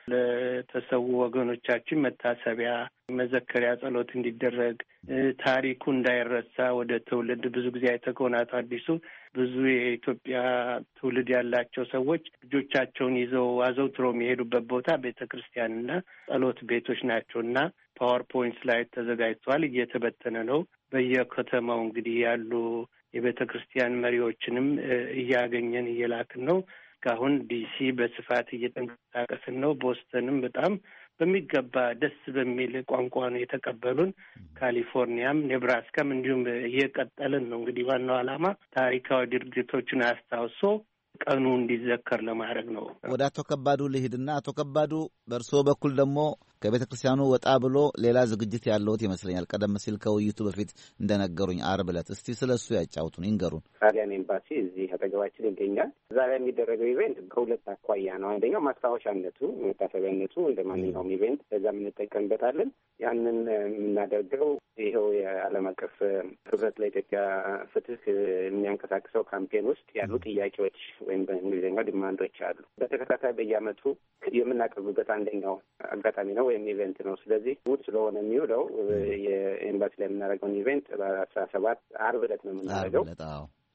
ለተሰዉ ወገኖቻችን መታሰቢያ መዘከሪያ ጸሎት እንዲደረግ ታሪኩ እንዳይረሳ ወደ ትውልድ ብዙ ጊዜ አይተከውናት አዲሱ ብዙ የኢትዮጵያ ትውልድ ያላቸው ሰዎች ልጆቻቸውን ይዘው አዘውትሮ የሚሄዱበት ቦታ ቤተ ክርስቲያንና ጸሎት ቤቶች ናቸውና ፓወርፖይንት ላይ ተዘጋጅቷል። እየተበተነ ነው። በየከተማው እንግዲህ ያሉ የቤተ ክርስቲያን መሪዎችንም እያገኘን እየላክን ነው። እስካሁን ዲሲ በስፋት እየተንቀሳቀስን ነው። ቦስተንም በጣም በሚገባ ደስ በሚል ቋንቋ ነው የተቀበሉን። ካሊፎርኒያም ኔብራስካም እንዲሁም እየቀጠልን ነው። እንግዲህ ዋናው ዓላማ ታሪካዊ ድርጊቶችን አስታውሶ ቀኑ እንዲዘከር ለማድረግ ነው። ወደ አቶ ከባዱ ልሂድና አቶ ከባዱ በእርስዎ በኩል ደግሞ ከቤተ ክርስቲያኑ ወጣ ብሎ ሌላ ዝግጅት ያለዎት ይመስለኛል። ቀደም ሲል ከውይይቱ በፊት እንደነገሩኝ ዓርብ ዕለት። እስቲ ስለ እሱ ያጫውቱን፣ ይንገሩን። ጣሊያን ኤምባሲ እዚህ አጠገባችን ይገኛል። እዛ ላይ የሚደረገው ኢቬንት ከሁለት አኳያ ነው። አንደኛው ማስታወሻነቱ፣ መታሰቢያነቱ እንደ ማንኛውም ኢቬንት በዛ የምንጠቀምበታለን። ያንን የምናደርገው ይኸው የዓለም አቀፍ ህብረት ለኢትዮጵያ ፍትህ የሚያንቀሳቅሰው ካምፔን ውስጥ ያሉ ጥያቄዎች ወይም በእንግሊዝኛው ዲማንዶች አሉ። በተከታታይ በየዓመቱ የምናቀርብበት አንደኛው አጋጣሚ ነው ወይም ኢቨንት ነው። ስለዚህ ውድ ስለሆነ የሚውለው የኤምባሲ ላይ የምናደርገውን ኢቨንት በአስራ ሰባት ዓርብ ዕለት ነው የምናደርገው።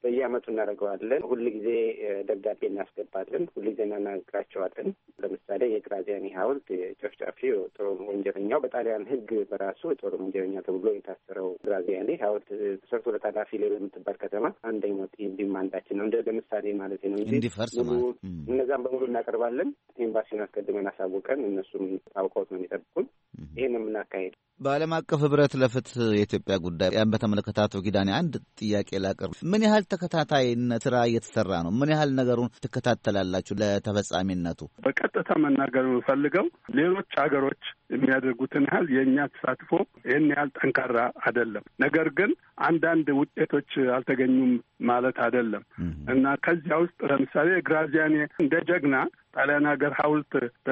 በየዓመቱ እናደርገዋለን። ሁልጊዜ ደብዳቤ እናስገባለን። ሁልጊዜ እናናግራቸዋለን። ለምሳሌ የግራዚያኒ ሐውልት ጨፍጫፊ ጦር ወንጀለኛው በጣሊያን ሕግ በራሱ ጦር ወንጀለኛ ተብሎ የታሰረው ግራዚያኒ ሐውልት ተሰርቶ ለታላፊ ሌሎ የምትባል ከተማ አንደኛው ዲማንዳችን ነው። እንደ ለምሳሌ ማለት ነው እንጂ እንዲፈርስ ማለት እነዛም በሙሉ እናቀርባለን። ኤምባሲውን አስቀድመን አሳውቀን እነሱም ታውቀውት ነው የሚጠብቁን። ይህን ነው የምናካሄድ። በዓለም አቀፍ ህብረት ለፍትህ የኢትዮጵያ ጉዳይ ያን በተመለከተ አቶ ኪዳኔ አንድ ጥያቄ ላቀርብ። ምን ያህል ተከታታይነት ስራ እየተሰራ ነው? ምን ያህል ነገሩን ትከታተላላችሁ ለተፈጻሚነቱ? በቀጥታ መናገር የምፈልገው ሌሎች ሀገሮች የሚያደርጉትን ያህል የእኛ ተሳትፎ ይህን ያህል ጠንካራ አይደለም። ነገር ግን አንዳንድ ውጤቶች አልተገኙም ማለት አይደለም እና ከዚያ ውስጥ ለምሳሌ ግራዚያኒ እንደ ጀግና ጣሊያን ሀገር ሐውልት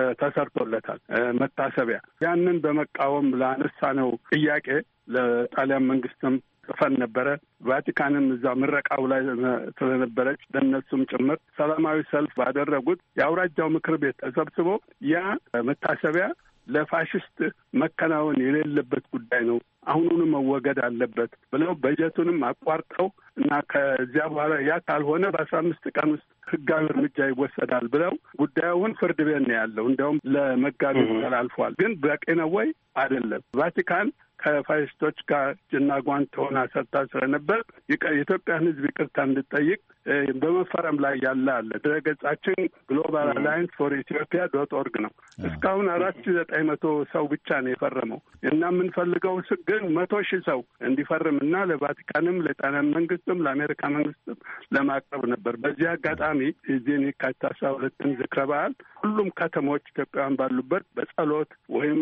ተሰርቶለታል መታሰቢያ። ያንን በመቃወም ላነሳነው ጥያቄ ለጣሊያን መንግስትም ጽፈን ነበረ። ቫቲካንም እዛ ምረቃው ላይ ስለነበረች ለእነሱም ጭምር ሰላማዊ ሰልፍ ባደረጉት የአውራጃው ምክር ቤት ተሰብስቦ ያ መታሰቢያ ለፋሽስት መከናወን የሌለበት ጉዳይ ነው፣ አሁኑኑ መወገድ አለበት ብለው በጀቱንም አቋርጠው እና ከዚያ በኋላ ያ ካልሆነ በአስራ አምስት ቀን ውስጥ ህጋዊ እርምጃ ይወሰዳል ብለው ጉዳዩን ፍርድ ቤት ነው ያለው። እንዲያውም ለመጋቢት ተላልፏል። ግን በቂ ነው ወይ? አይደለም። ቫቲካን ከፋሽስቶች ጋር እጅና ጓንት ሆና ሰርታ ስለነበር የኢትዮጵያን ሕዝብ ይቅርታ እንድጠይቅ በመፈረም ላይ ያለ አለ። ድረገጻችን ግሎባል አላይንስ ፎር ኢትዮጵያ ዶት ኦርግ ነው። እስካሁን አራት ሺህ ዘጠኝ መቶ ሰው ብቻ ነው የፈረመው እና የምንፈልገው ግን መቶ ሺህ ሰው እንዲፈርም እና ለቫቲካንም ለጣሊያን መንግስትም ለአሜሪካ መንግስትም ለማቅረብ ነበር። በዚህ አጋጣሚ እዚህን የካቲት አስራ ሁለትን ዝክረ በዓል ሁሉም ከተሞች ኢትዮጵያውያን ባሉበት በጸሎት ወይም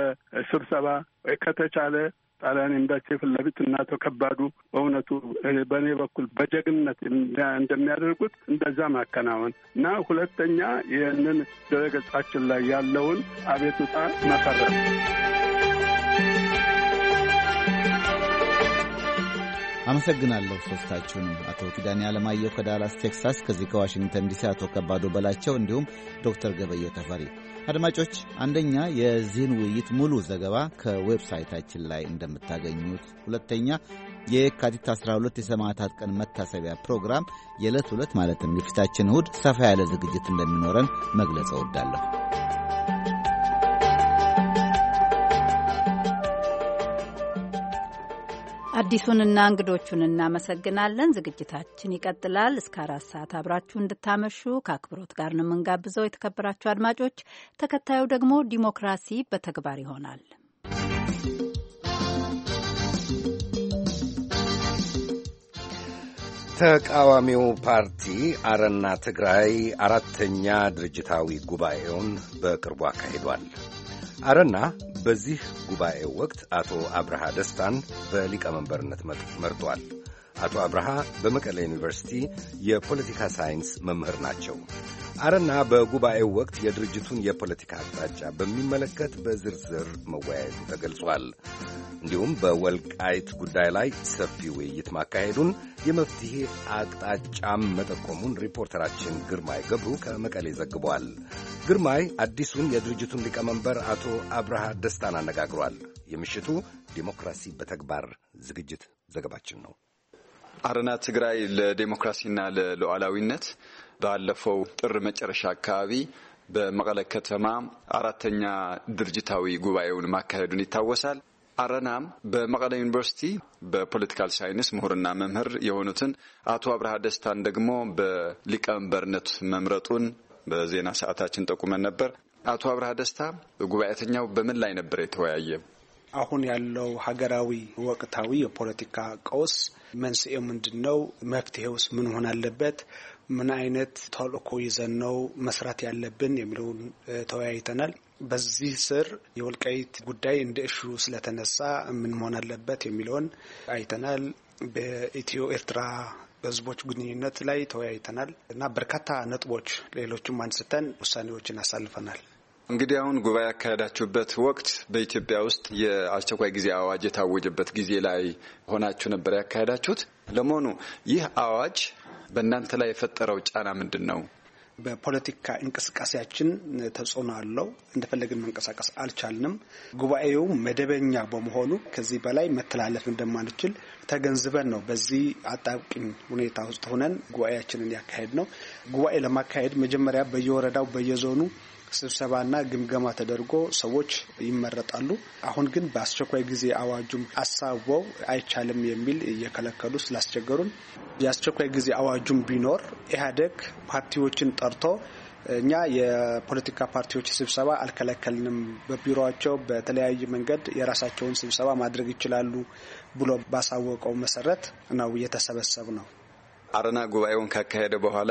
በስብሰባ ወይ ከተቻለ ጣሊያን ኤምባሲ ፊት ለፊት እና አቶ ከባዱ በእውነቱ በእኔ በኩል በጀግንነት እንደሚያደርጉት እንደዛ ማከናወን እና ሁለተኛ ይህንን ድረገጻችን ላይ ያለውን አቤቱታ መፈረም። አመሰግናለሁ ሶስታችሁንም። አቶ ኪዳኔ አለማየሁ ከዳላስ ቴክሳስ፣ ከዚህ ከዋሽንግተን ዲሲ አቶ ከባዶ በላቸው እንዲሁም ዶክተር ገበየው ተፈሪ። አድማጮች፣ አንደኛ የዚህን ውይይት ሙሉ ዘገባ ከዌብሳይታችን ላይ እንደምታገኙት፣ ሁለተኛ የካቲት አስራ ሁለት የሰማዕታት ቀን መታሰቢያ ፕሮግራም የዕለት ሁለት ማለትም የፊታችን እሁድ ሰፋ ያለ ዝግጅት እንደሚኖረን መግለጽ እወዳለሁ። አዲሱንና እንግዶቹን እናመሰግናለን። ዝግጅታችን ይቀጥላል። እስከ አራት ሰዓት አብራችሁ እንድታመሹ ከአክብሮት ጋር ነው የምንጋብዘው። የተከበራችሁ አድማጮች፣ ተከታዩ ደግሞ ዲሞክራሲ በተግባር ይሆናል። ተቃዋሚው ፓርቲ አረና ትግራይ አራተኛ ድርጅታዊ ጉባኤውን በቅርቡ አካሂዷል። አረና በዚህ ጉባኤው ወቅት አቶ አብርሃ ደስታን በሊቀመንበርነት መርጧል። አቶ አብርሃ በመቀሌ ዩኒቨርሲቲ የፖለቲካ ሳይንስ መምህር ናቸው። አረና በጉባኤው ወቅት የድርጅቱን የፖለቲካ አቅጣጫ በሚመለከት በዝርዝር መወያየቱ ተገልጿል። እንዲሁም በወልቃይት ጉዳይ ላይ ሰፊ ውይይት ማካሄዱን፣ የመፍትሄ አቅጣጫም መጠቆሙን ሪፖርተራችን ግርማይ ገብሩ ከመቀሌ ዘግቧል። ግርማይ አዲሱን የድርጅቱን ሊቀመንበር አቶ አብርሃ ደስታን አነጋግሯል። የምሽቱ ዲሞክራሲ በተግባር ዝግጅት ዘገባችን ነው። አረና ትግራይ ለዲሞክራሲና ለሉዓላዊነት ባለፈው ጥር መጨረሻ አካባቢ በመቀለ ከተማ አራተኛ ድርጅታዊ ጉባኤውን ማካሄዱን ይታወሳል። አረናም በመቀለ ዩኒቨርሲቲ በፖለቲካል ሳይንስ ምሁርና መምህር የሆኑትን አቶ አብርሃ ደስታን ደግሞ በሊቀመንበርነት መምረጡን በዜና ሰዓታችን ጠቁመን ነበር። አቶ አብርሃ ደስታ ጉባኤተኛው በምን ላይ ነበር የተወያየ? አሁን ያለው ሀገራዊ ወቅታዊ የፖለቲካ ቀውስ መንስኤው ምንድነው? መፍትሄውስ ምን ሆነ አለበት? ምን አይነት ተልእኮ ይዘን ነው መስራት ያለብን የሚለውን ተወያይተናል። በዚህ ስር የወልቃይት ጉዳይ እንደ እሹ ስለተነሳ ምን መሆን አለበት የሚለውን አይተናል። በኢትዮ ኤርትራ ህዝቦች ግንኙነት ላይ ተወያይተናል እና በርካታ ነጥቦች ሌሎችም አንስተን ውሳኔዎችን አሳልፈናል። እንግዲህ አሁን ጉባኤ ያካሄዳችሁበት ወቅት በኢትዮጵያ ውስጥ የአስቸኳይ ጊዜ አዋጅ የታወጀበት ጊዜ ላይ ሆናችሁ ነበር ያካሄዳችሁት። ለመሆኑ ይህ አዋጅ በእናንተ ላይ የፈጠረው ጫና ምንድን ነው? በፖለቲካ እንቅስቃሴያችን ተጽዕኖ አለው። እንደፈለግን መንቀሳቀስ አልቻልንም። ጉባኤው መደበኛ በመሆኑ ከዚህ በላይ መተላለፍ እንደማንችል ተገንዝበን ነው በዚህ አጣብቂኝ ሁኔታ ውስጥ ሆነን ጉባኤያችንን ያካሄድ ነው። ጉባኤ ለማካሄድ መጀመሪያ በየወረዳው በየዞኑ ስብሰባና ግምገማ ተደርጎ ሰዎች ይመረጣሉ። አሁን ግን በአስቸኳይ ጊዜ አዋጁም አሳበው አይቻልም የሚል እየከለከሉ ስላስቸገሩን የአስቸኳይ ጊዜ አዋጁም ቢኖር ኢህአዴግ ፓርቲዎችን ጠርቶ እኛ የፖለቲካ ፓርቲዎች ስብሰባ አልከለከልንም፣ በቢሮአቸው በተለያየ መንገድ የራሳቸውን ስብሰባ ማድረግ ይችላሉ ብሎ ባሳወቀው መሰረት ነው የተሰበሰብ ነው። አረና ጉባኤውን ካካሄደ በኋላ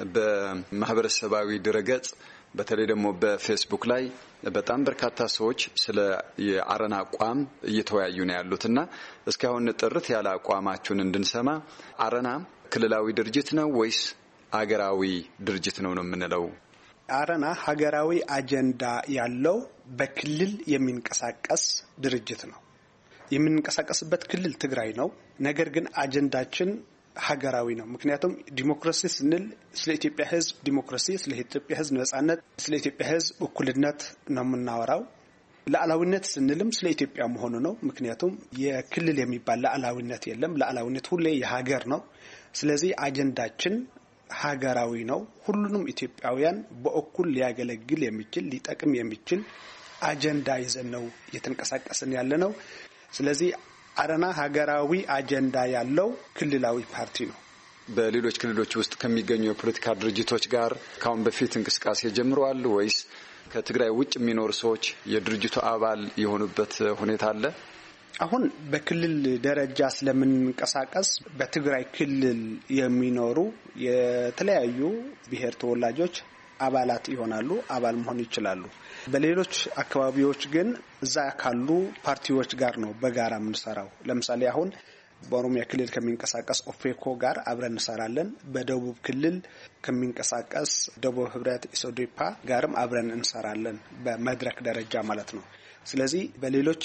በማህበረሰባዊ ድረገጽ በተለይ ደግሞ በፌስቡክ ላይ በጣም በርካታ ሰዎች ስለ የአረና አቋም እየተወያዩ ነው ያሉትና እስካሁን ጥርት ያለ አቋማችሁን እንድንሰማ አረና ክልላዊ ድርጅት ነው ወይስ ሀገራዊ ድርጅት ነው ነው የምንለው? አረና ሀገራዊ አጀንዳ ያለው በክልል የሚንቀሳቀስ ድርጅት ነው። የምንንቀሳቀስበት ክልል ትግራይ ነው። ነገር ግን አጀንዳችን ሀገራዊ ነው። ምክንያቱም ዲሞክራሲ ስንል ስለ ኢትዮጵያ ሕዝብ ዲሞክራሲ፣ ስለ ኢትዮጵያ ሕዝብ ነጻነት፣ ስለ ኢትዮጵያ ሕዝብ እኩልነት ነው የምናወራው። ሉዓላዊነት ስንልም ስለ ኢትዮጵያ መሆኑ ነው። ምክንያቱም የክልል የሚባል ሉዓላዊነት የለም። ሉዓላዊነት ሁሌ የሀገር ነው። ስለዚህ አጀንዳችን ሀገራዊ ነው። ሁሉንም ኢትዮጵያውያን በእኩል ሊያገለግል የሚችል ሊጠቅም የሚችል አጀንዳ ይዘን ነው እየተንቀሳቀስን ያለ ነው። ስለዚህ አረና ሀገራዊ አጀንዳ ያለው ክልላዊ ፓርቲ ነው። በሌሎች ክልሎች ውስጥ ከሚገኙ የፖለቲካ ድርጅቶች ጋር ካሁን በፊት እንቅስቃሴ ጀምረዋል ወይስ ከትግራይ ውጭ የሚኖሩ ሰዎች የድርጅቱ አባል የሆኑበት ሁኔታ አለ? አሁን በክልል ደረጃ ስለምንንቀሳቀስ በትግራይ ክልል የሚኖሩ የተለያዩ ብሔር ተወላጆች አባላት ይሆናሉ፣ አባል መሆን ይችላሉ። በሌሎች አካባቢዎች ግን እዛ ካሉ ፓርቲዎች ጋር ነው በጋራ የምንሰራው። ለምሳሌ አሁን በኦሮሚያ ክልል ከሚንቀሳቀስ ኦፌኮ ጋር አብረን እንሰራለን። በደቡብ ክልል ከሚንቀሳቀስ ደቡብ ህብረት ኢሶዴፓ ጋርም አብረን እንሰራለን፣ በመድረክ ደረጃ ማለት ነው። ስለዚህ በሌሎች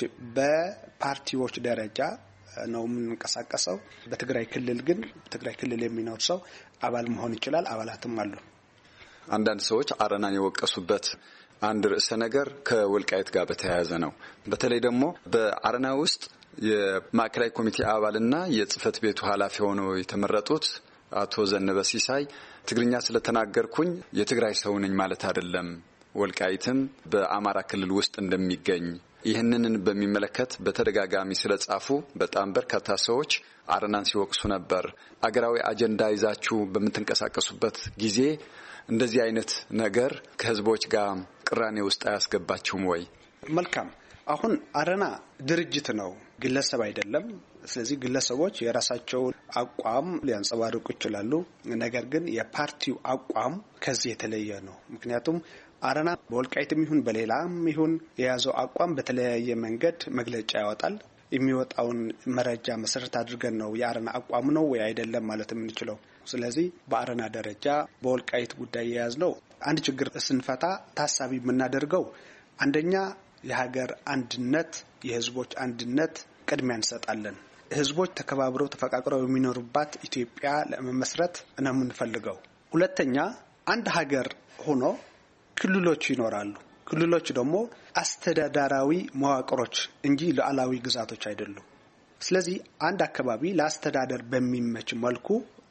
በፓርቲዎች ደረጃ ነው የምንንቀሳቀሰው። በትግራይ ክልል ግን በትግራይ ክልል የሚኖር ሰው አባል መሆን ይችላል፣ አባላትም አሉ። አንዳንድ ሰዎች አረናን የወቀሱበት አንድ ርዕሰ ነገር ከወልቃይት ጋር በተያያዘ ነው። በተለይ ደግሞ በአረና ውስጥ የማዕከላዊ ኮሚቴ አባልና የጽህፈት ቤቱ ኃላፊ ሆነው የተመረጡት አቶ ዘነበ ሲሳይ ትግርኛ ስለተናገርኩኝ የትግራይ ሰው ነኝ ማለት አይደለም፣ ወልቃይትም በአማራ ክልል ውስጥ እንደሚገኝ ይህንን በሚመለከት በተደጋጋሚ ስለጻፉ በጣም በርካታ ሰዎች አረናን ሲወቅሱ ነበር። አገራዊ አጀንዳ ይዛችሁ በምትንቀሳቀሱበት ጊዜ እንደዚህ አይነት ነገር ከህዝቦች ጋር ቅራኔ ውስጥ አያስገባችሁም ወይ? መልካም። አሁን አረና ድርጅት ነው፣ ግለሰብ አይደለም። ስለዚህ ግለሰቦች የራሳቸውን አቋም ሊያንጸባርቁ ይችላሉ። ነገር ግን የፓርቲው አቋም ከዚህ የተለየ ነው። ምክንያቱም አረና በወልቃይትም ይሁን በሌላም ይሁን የያዘው አቋም በተለያየ መንገድ መግለጫ ያወጣል። የሚወጣውን መረጃ መሰረት አድርገን ነው የአረና አቋም ነው ወይ አይደለም ማለት የምንችለው። ስለዚህ በአረና ደረጃ በወልቃይት ጉዳይ የያዝነው አንድ ችግር ስንፈታ ታሳቢ የምናደርገው አንደኛ የሀገር አንድነት፣ የህዝቦች አንድነት ቅድሚያ እንሰጣለን። ህዝቦች ተከባብረው ተፈቃቅረው የሚኖሩባት ኢትዮጵያ ለመመስረት ነው የምንፈልገው። ሁለተኛ አንድ ሀገር ሆኖ ክልሎች ይኖራሉ። ክልሎች ደግሞ አስተዳደራዊ መዋቅሮች እንጂ ሉዓላዊ ግዛቶች አይደሉም። ስለዚህ አንድ አካባቢ ለአስተዳደር በሚመች መልኩ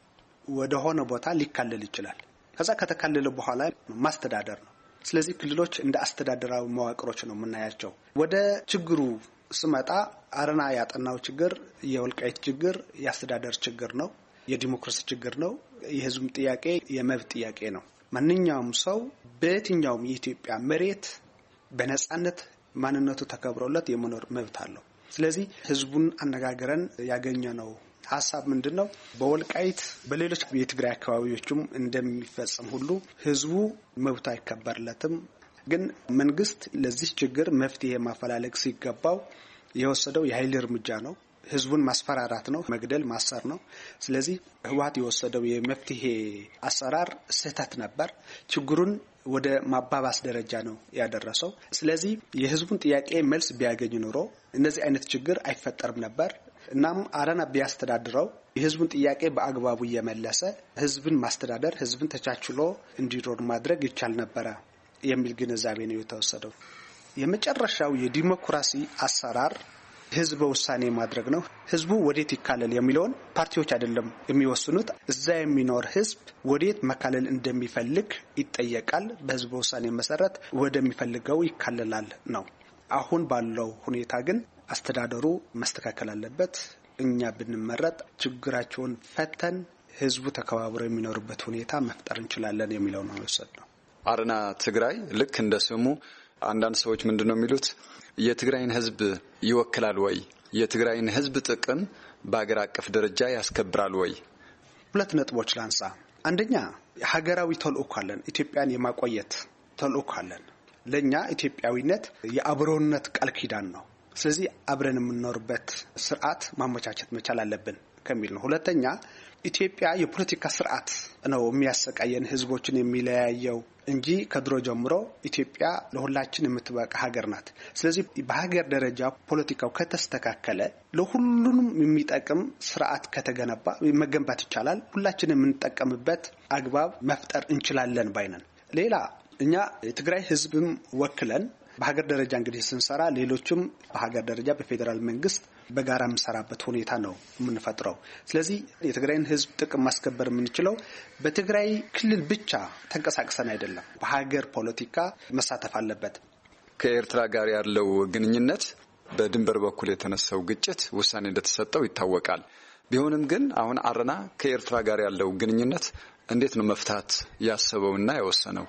ወደ ሆነ ቦታ ሊካለል ይችላል። ከዛ ከተካለለ በኋላ ማስተዳደር ነው። ስለዚህ ክልሎች እንደ አስተዳደራዊ መዋቅሮች ነው የምናያቸው። ወደ ችግሩ ስመጣ አረና ያጠናው ችግር የወልቃይት ችግር የአስተዳደር ችግር ነው፣ የዲሞክራሲ ችግር ነው፣ የህዝብ ጥያቄ የመብት ጥያቄ ነው። ማንኛውም ሰው በየትኛውም የኢትዮጵያ መሬት በነጻነት ማንነቱ ተከብሮለት የመኖር መብት አለው። ስለዚህ ህዝቡን አነጋግረን ያገኘነው ሀሳብ ምንድነው? በወልቃይት በሌሎች የትግራይ አካባቢዎችም እንደሚፈጸም ሁሉ ህዝቡ መብቱ አይከበርለትም። ግን መንግስት ለዚህ ችግር መፍትሄ ማፈላለግ ሲገባው የወሰደው የኃይል እርምጃ ነው። ህዝቡን ማስፈራራት ነው፣ መግደል፣ ማሰር ነው። ስለዚህ ህወሓት የወሰደው የመፍትሄ አሰራር ስህተት ነበር። ችግሩን ወደ ማባባስ ደረጃ ነው ያደረሰው። ስለዚህ የህዝቡን ጥያቄ መልስ ቢያገኝ ኖሮ እነዚህ አይነት ችግር አይፈጠርም ነበር። እናም አረና ቢያስተዳድረው የህዝቡን ጥያቄ በአግባቡ እየመለሰ ህዝብን ማስተዳደር፣ ህዝብን ተቻችሎ እንዲኖር ማድረግ ይቻል ነበረ የሚል ግንዛቤ ነው የተወሰደው። የመጨረሻው የዲሞክራሲ አሰራር ህዝብ ውሳኔ ማድረግ ነው። ህዝቡ ወዴት ይካለል የሚለውን ፓርቲዎች አይደለም የሚወስኑት። እዛ የሚኖር ህዝብ ወዴት መካለል እንደሚፈልግ ይጠየቃል። በህዝብ ውሳኔ መሰረት ወደሚፈልገው ይካለላል ነው። አሁን ባለው ሁኔታ ግን አስተዳደሩ መስተካከል አለበት። እኛ ብንመረጥ ችግራቸውን ፈተን ህዝቡ ተከባብሮ የሚኖርበት ሁኔታ መፍጠር እንችላለን የሚለው ነው የወሰድነው። አረና ትግራይ ልክ እንደ ስሙ አንዳንድ ሰዎች ምንድነው የሚሉት የትግራይን ህዝብ ይወክላል ወይ? የትግራይን ህዝብ ጥቅም በአገር አቀፍ ደረጃ ያስከብራል ወይ? ሁለት ነጥቦች ላንሳ። አንደኛ ሀገራዊ ተልዕኮ አለን። ኢትዮጵያን የማቆየት ተልዕኮ አለን። ለኛ ኢትዮጵያዊነት የአብሮነት ቃል ኪዳን ነው። ስለዚህ አብረን የምንኖርበት ስርዓት ማመቻቸት መቻል አለብን ከሚል ነው። ሁለተኛ ኢትዮጵያ የፖለቲካ ስርዓት ነው የሚያሰቃየን ህዝቦችን የሚለያየው እንጂ ከድሮ ጀምሮ ኢትዮጵያ ለሁላችን የምትበቃ ሀገር ናት። ስለዚህ በሀገር ደረጃ ፖለቲካው ከተስተካከለ ለሁሉንም የሚጠቅም ስርዓት ከተገነባ መገንባት ይቻላል። ሁላችንም የምንጠቀምበት አግባብ መፍጠር እንችላለን ባይነን። ሌላ እኛ የትግራይ ህዝብም ወክለን በሀገር ደረጃ እንግዲህ ስንሰራ ሌሎችም በሀገር ደረጃ በፌደራል መንግስት በጋራ የምንሰራበት ሁኔታ ነው የምንፈጥረው። ስለዚህ የትግራይን ህዝብ ጥቅም ማስከበር የምንችለው በትግራይ ክልል ብቻ ተንቀሳቅሰን አይደለም። በሀገር ፖለቲካ መሳተፍ አለበት። ከኤርትራ ጋር ያለው ግንኙነት በድንበር በኩል የተነሳው ግጭት ውሳኔ እንደተሰጠው ይታወቃል። ቢሆንም ግን አሁን አረና ከኤርትራ ጋር ያለው ግንኙነት እንዴት ነው መፍታት ያሰበውና የወሰነው?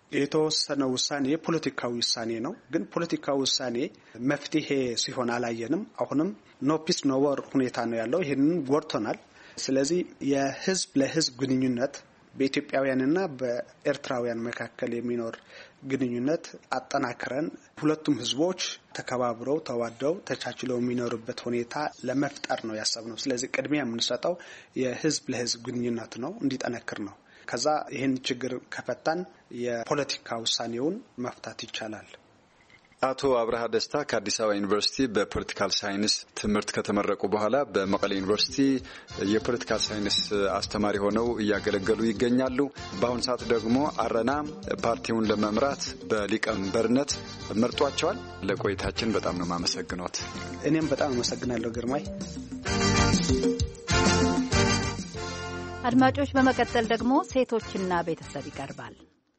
የተወሰነ ውሳኔ ፖለቲካዊ ውሳኔ ነው። ግን ፖለቲካዊ ውሳኔ መፍትሄ ሲሆን አላየንም። አሁንም ኖ ፒስ ኖ ዋር ሁኔታ ነው ያለው። ይሄንን ጎርቶናል። ስለዚህ የህዝብ ለህዝብ ግንኙነት በኢትዮጵያውያንና በኤርትራውያን መካከል የሚኖር ግንኙነት አጠናክረን ሁለቱም ህዝቦች ተከባብረው ተዋደው ተቻችለው የሚኖርበት ሁኔታ ለመፍጠር ነው ያሰብነው። ስለዚህ ቅድሚያ የምንሰጠው የህዝብ ለህዝብ ግንኙነት ነው፣ እንዲጠነክር ነው። ከዛ ይሄን ችግር ከፈታን የፖለቲካ ውሳኔውን መፍታት ይቻላል። አቶ አብርሃ ደስታ ከአዲስ አበባ ዩኒቨርሲቲ በፖለቲካል ሳይንስ ትምህርት ከተመረቁ በኋላ በመቀሌ ዩኒቨርሲቲ የፖለቲካል ሳይንስ አስተማሪ ሆነው እያገለገሉ ይገኛሉ። በአሁኑ ሰዓት ደግሞ አረና ፓርቲውን ለመምራት በሊቀመንበርነት መርጧቸዋል። ለቆይታችን በጣም ነው የማመሰግነዎት። እኔም በጣም አመሰግናለሁ ግርማይ። አድማጮች፣ በመቀጠል ደግሞ ሴቶችና ቤተሰብ ይቀርባል።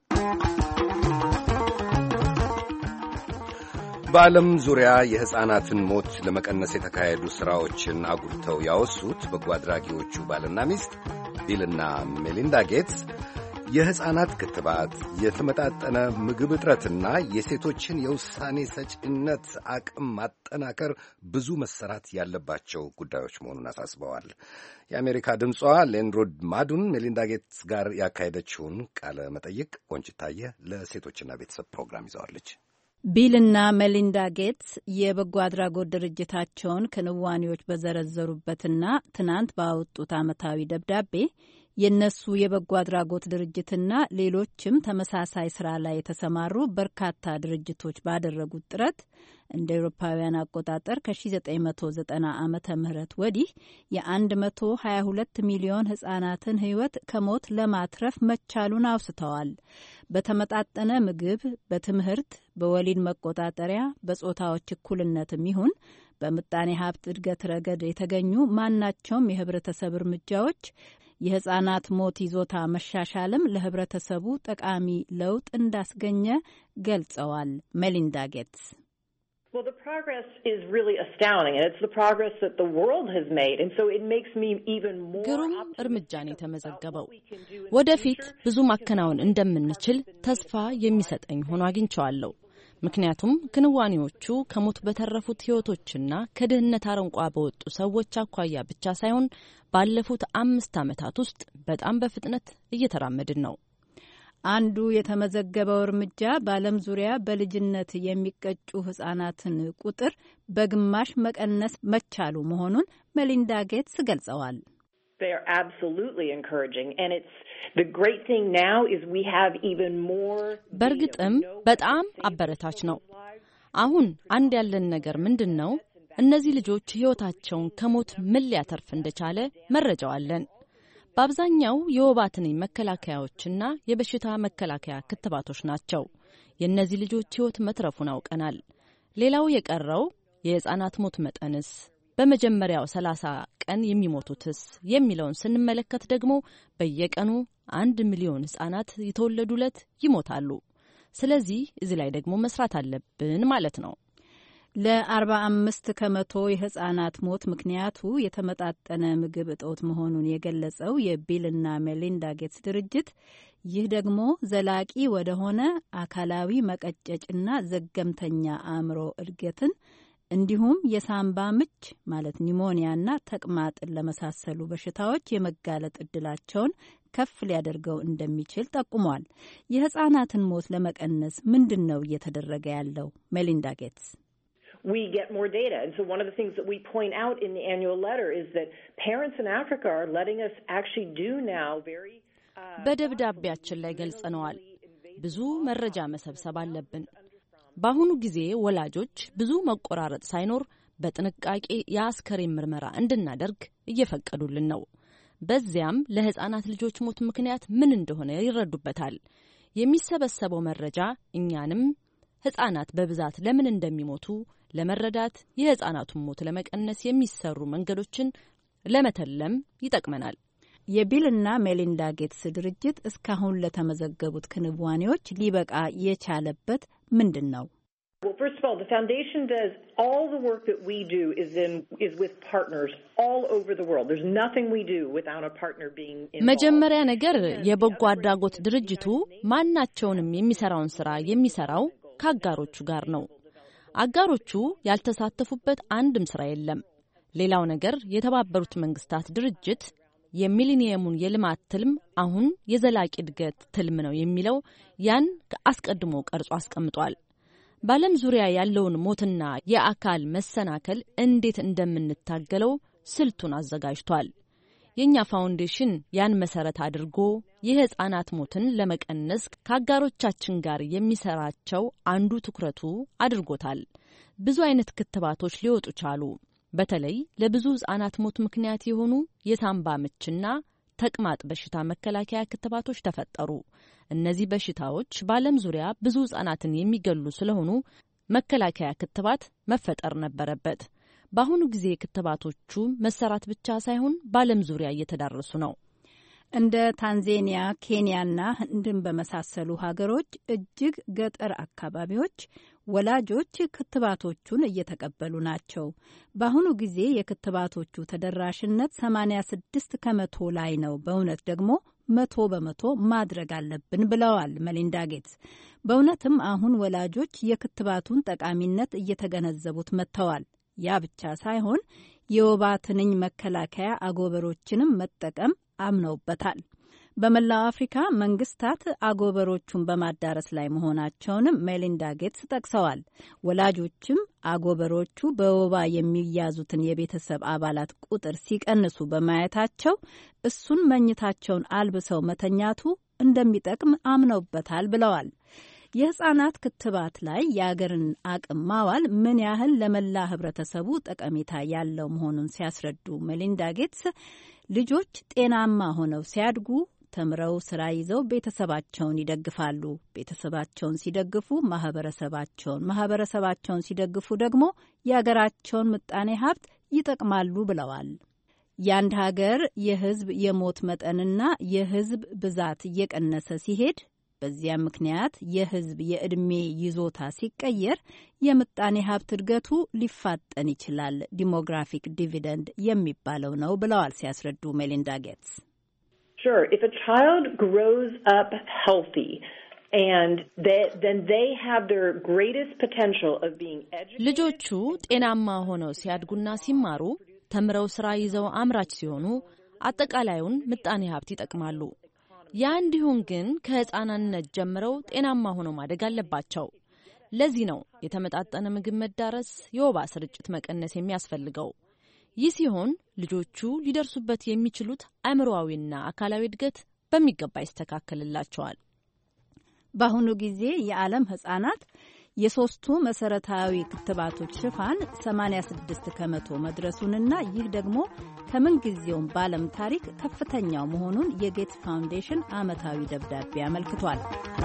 በዓለም ዙሪያ የሕፃናትን ሞት ለመቀነስ የተካሄዱ ሥራዎችን አጉልተው ያወሱት በጎ አድራጊዎቹ ባልና ሚስት ቢልና ሜሊንዳ ጌትስ የሕፃናት ክትባት፣ የተመጣጠነ ምግብ እጥረትና የሴቶችን የውሳኔ ሰጪነት አቅም ማጠናከር ብዙ መሰራት ያለባቸው ጉዳዮች መሆኑን አሳስበዋል። የአሜሪካ ድምጿ ሌንሮድ ማዱን ሜሊንዳ ጌትስ ጋር ያካሄደችውን ቃለ መጠይቅ ቆንጭታየ ለሴቶችና ቤተሰብ ፕሮግራም ይዘዋለች። ቢልና ሜሊንዳ ጌትስ የበጎ አድራጎት ድርጅታቸውን ክንዋኔዎች በዘረዘሩበትና ትናንት ባወጡት ዓመታዊ ደብዳቤ የነሱ የበጎ አድራጎት ድርጅትና ሌሎችም ተመሳሳይ ስራ ላይ የተሰማሩ በርካታ ድርጅቶች ባደረጉት ጥረት እንደ አውሮፓውያን አቆጣጠር ከ1990 ዓመተ ምህረት ወዲህ የ122 ሚሊዮን ህጻናትን ህይወት ከሞት ለማትረፍ መቻሉን አውስተዋል። በተመጣጠነ ምግብ፣ በትምህርት፣ በወሊድ መቆጣጠሪያ፣ በጾታዎች እኩልነትም ይሁን በምጣኔ ሀብት እድገት ረገድ የተገኙ ማናቸውም የህብረተሰብ እርምጃዎች የህጻናት ሞት ይዞታ መሻሻልም ለህብረተሰቡ ጠቃሚ ለውጥ እንዳስገኘ ገልጸዋል። ሜሊንዳ ጌትስ Well, the progress is really astounding, and it's the progress that the world has made, and so it makes me even more ግሩም እርምጃን የተመዘገበው ወደፊት ብዙ ማከናወን እንደምንችል ተስፋ የሚሰጠኝ ሆኖ አግኝቼዋለሁ። ምክንያቱም ክንዋኔዎቹ ከሞት በተረፉት ህይወቶችና ከድህነት አረንቋ በወጡ ሰዎች አኳያ ብቻ ሳይሆን ባለፉት አምስት ዓመታት ውስጥ በጣም በፍጥነት እየተራመድን ነው። አንዱ የተመዘገበው እርምጃ በዓለም ዙሪያ በልጅነት የሚቀጩ ህጻናትን ቁጥር በግማሽ መቀነስ መቻሉ መሆኑን ሜሊንዳ ጌትስ ገልጸዋል። They are absolutely encouraging, and it's the great thing now is we have even more. በእርግጥም በጣም አበረታች ነው። አሁን አንድ ያለን ነገር ምንድነው? እነዚህ ልጆች ሕይወታቸውን ከሞት ምን ሊያተርፍ እንደቻለ መረጃው አለን። በአብዛኛው የወባ ትንኝ መከላከያዎችና የበሽታ መከላከያ ክትባቶች ናቸው። የእነዚህ ልጆች ሕይወት መትረፉን አውቀናል። ሌላው የቀረው የሕፃናት ሞት መጠንስ፣ በመጀመሪያው ሰላሳ ቀን የሚሞቱትስ የሚለውን ስንመለከት ደግሞ በየቀኑ አንድ ሚሊዮን ሕፃናት የተወለዱለት ይሞታሉ። ስለዚህ እዚህ ላይ ደግሞ መስራት አለብን ማለት ነው። ለአርባ አምስት ከመቶ የህጻናት ሞት ምክንያቱ የተመጣጠነ ምግብ እጦት መሆኑን የገለጸው የቢልና ሜሊንዳ ጌትስ ድርጅት ይህ ደግሞ ዘላቂ ወደሆነ አካላዊ መቀጨጭና ዘገምተኛ አእምሮ እድገትን እንዲሁም የሳምባ ምች ማለት ኒሞኒያና ተቅማጥን ለመሳሰሉ በሽታዎች የመጋለጥ እድላቸውን ከፍ ሊያደርገው እንደሚችል ጠቁሟል። የህጻናትን ሞት ለመቀነስ ምንድን ነው እየተደረገ ያለው? ሜሊንዳ ጌትስ we get more data. And so one of the things that we point out in the annual letter is that parents in Africa are letting us actually do now very በደብዳቤያችን ላይ ገልጸነዋል። ብዙ መረጃ መሰብሰብ አለብን። በአሁኑ ጊዜ ወላጆች ብዙ መቆራረጥ ሳይኖር በጥንቃቄ የአስከሬን ምርመራ እንድናደርግ እየፈቀዱልን ነው። በዚያም ለህፃናት ልጆች ሞት ምክንያት ምን እንደሆነ ይረዱበታል። የሚሰበሰበው መረጃ እኛንም ህፃናት በብዛት ለምን እንደሚሞቱ ለመረዳት የህፃናቱን ሞት ለመቀነስ የሚሰሩ መንገዶችን ለመተለም ይጠቅመናል። የቢልና ሜሊንዳ ጌትስ ድርጅት እስካሁን ለተመዘገቡት ክንዋኔዎች ሊበቃ የቻለበት ምንድን ነው? Well, first of all, the foundation does all the work that we do is in is with partners all over the world. There's nothing we do without a partner being involved. መጀመሪያ ነገር የበጎ አድራጎት ድርጅቱ ማናቸውንም የሚሰራውን ስራ የሚሰራው ከአጋሮቹ ጋር ነው። አጋሮቹ ያልተሳተፉበት አንድም ስራ የለም። ሌላው ነገር የተባበሩት መንግስታት ድርጅት የሚሊኒየሙን የልማት ትልም አሁን የዘላቂ እድገት ትልም ነው የሚለው ያን አስቀድሞ ቀርጾ አስቀምጧል። በዓለም ዙሪያ ያለውን ሞትና የአካል መሰናከል እንዴት እንደምንታገለው ስልቱን አዘጋጅቷል። የኛ ፋውንዴሽን ያን መሰረት አድርጎ የህፃናት ሞትን ለመቀነስ ከአጋሮቻችን ጋር የሚሰራቸው አንዱ ትኩረቱ አድርጎታል። ብዙ አይነት ክትባቶች ሊወጡ ቻሉ። በተለይ ለብዙ ህፃናት ሞት ምክንያት የሆኑ የሳምባ ምችና ተቅማጥ በሽታ መከላከያ ክትባቶች ተፈጠሩ። እነዚህ በሽታዎች በዓለም ዙሪያ ብዙ ህፃናትን የሚገሉ ስለሆኑ መከላከያ ክትባት መፈጠር ነበረበት። በአሁኑ ጊዜ ክትባቶቹ መሰራት ብቻ ሳይሆን በዓለም ዙሪያ እየተዳረሱ ነው። እንደ ታንዛኒያ፣ ኬንያና ህንድን በመሳሰሉ ሀገሮች እጅግ ገጠር አካባቢዎች ወላጆች ክትባቶቹን እየተቀበሉ ናቸው። በአሁኑ ጊዜ የክትባቶቹ ተደራሽነት ሰማንያ ስድስት ከመቶ ላይ ነው። በእውነት ደግሞ መቶ በመቶ ማድረግ አለብን ብለዋል ሜሊንዳ ጌትስ። በእውነትም አሁን ወላጆች የክትባቱን ጠቃሚነት እየተገነዘቡት መጥተዋል። ያ ብቻ ሳይሆን የወባ ትንኝ መከላከያ አጎበሮችንም መጠቀም አምነውበታል። በመላው አፍሪካ መንግስታት አጎበሮቹን በማዳረስ ላይ መሆናቸውንም ሜሊንዳ ጌትስ ጠቅሰዋል። ወላጆችም አጎበሮቹ በወባ የሚያዙትን የቤተሰብ አባላት ቁጥር ሲቀንሱ በማየታቸው እሱን መኝታቸውን አልብሰው መተኛቱ እንደሚጠቅም አምነውበታል ብለዋል። የህጻናት ክትባት ላይ የአገርን አቅም ማዋል ምን ያህል ለመላ ህብረተሰቡ ጠቀሜታ ያለው መሆኑን ሲያስረዱ ሜሊንዳ ጌትስ ልጆች ጤናማ ሆነው ሲያድጉ ተምረው ስራ ይዘው ቤተሰባቸውን ይደግፋሉ። ቤተሰባቸውን ሲደግፉ ማህበረሰባቸውን፣ ማህበረሰባቸውን ሲደግፉ ደግሞ የሀገራቸውን ምጣኔ ሀብት ይጠቅማሉ ብለዋል። የአንድ ሀገር የህዝብ የሞት መጠንና የህዝብ ብዛት እየቀነሰ ሲሄድ በዚያ ምክንያት የህዝብ የዕድሜ ይዞታ ሲቀየር የምጣኔ ሀብት እድገቱ ሊፋጠን ይችላል። ዲሞግራፊክ ዲቪደንድ የሚባለው ነው ብለዋል ሲያስረዱ ሜሊንዳ ጌትስ። Sure, if a child grows up healthy and they, then they have their greatest potential of being educated. ልጆቹ ጤናማ ሆነው ሲያድጉና ሲማሩ ተምረው ስራ ይዘው አምራች ሲሆኑ አጠቃላዩን ምጣኔ ሀብት ይጠቅማሉ። ያ እንዲሁም ግን ከህፃናነት ጀምረው ጤናማ ሆነው ማደግ አለባቸው። ለዚህ ነው የተመጣጠነ ምግብ መዳረስ፣ የወባ ስርጭት መቀነስ የሚያስፈልገው። ይህ ሲሆን ልጆቹ ሊደርሱበት የሚችሉት አእምሮአዊና አካላዊ እድገት በሚገባ ይስተካከልላቸዋል። በአሁኑ ጊዜ የዓለም ህጻናት የሶስቱ መሰረታዊ ክትባቶች ሽፋን ሰማንያ ስድስት ከመቶ መድረሱንና ይህ ደግሞ ከምንጊዜውም በዓለም ታሪክ ከፍተኛው መሆኑን የጌትስ ፋውንዴሽን ዓመታዊ ደብዳቤ አመልክቷል።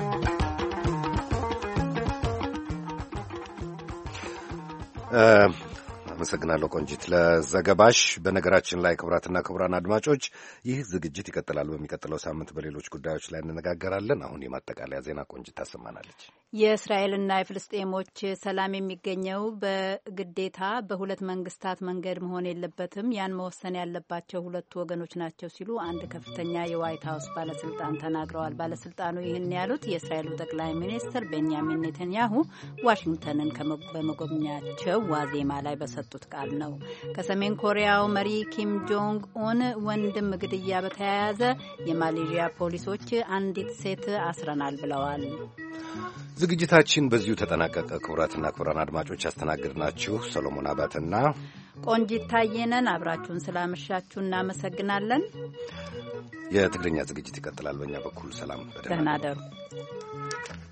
አመሰግናለሁ ቆንጂት ለዘገባሽ። በነገራችን ላይ ክቡራትና ክቡራን አድማጮች ይህ ዝግጅት ይቀጥላል። በሚቀጥለው ሳምንት በሌሎች ጉዳዮች ላይ እንነጋገራለን። አሁን የማጠቃለያ ዜና ቆንጂት ታሰማናለች። የእስራኤልና የፍልስጤሞች ሰላም የሚገኘው በግዴታ በሁለት መንግስታት መንገድ መሆን የለበትም፣ ያን መወሰን ያለባቸው ሁለቱ ወገኖች ናቸው ሲሉ አንድ ከፍተኛ የዋይት ሀውስ ባለስልጣን ተናግረዋል። ባለስልጣኑ ይህን ያሉት የእስራኤሉ ጠቅላይ ሚኒስትር ቤንያሚን ኔተንያሁ ዋሽንግተንን በመጎብኛቸው ዋዜማ ላይ በሰጡት ቃል ነው። ከሰሜን ኮሪያው መሪ ኪም ጆንግ ኡን ወንድም ግድያ በተያያዘ የማሌዥያ ፖሊሶች አንዲት ሴት አስረናል ብለዋል። ዝግጅታችን በዚሁ ተጠናቀቀ። ክቡራትና ክቡራን አድማጮች ያስተናግድናችሁ ሰሎሞን አባተና ቆንጂት ታየነን። አብራችሁን ስላመሻችሁ እናመሰግናለን። የትግርኛ ዝግጅት ይቀጥላል። በእኛ በኩል ሰላም፣ ደህና ደሩ።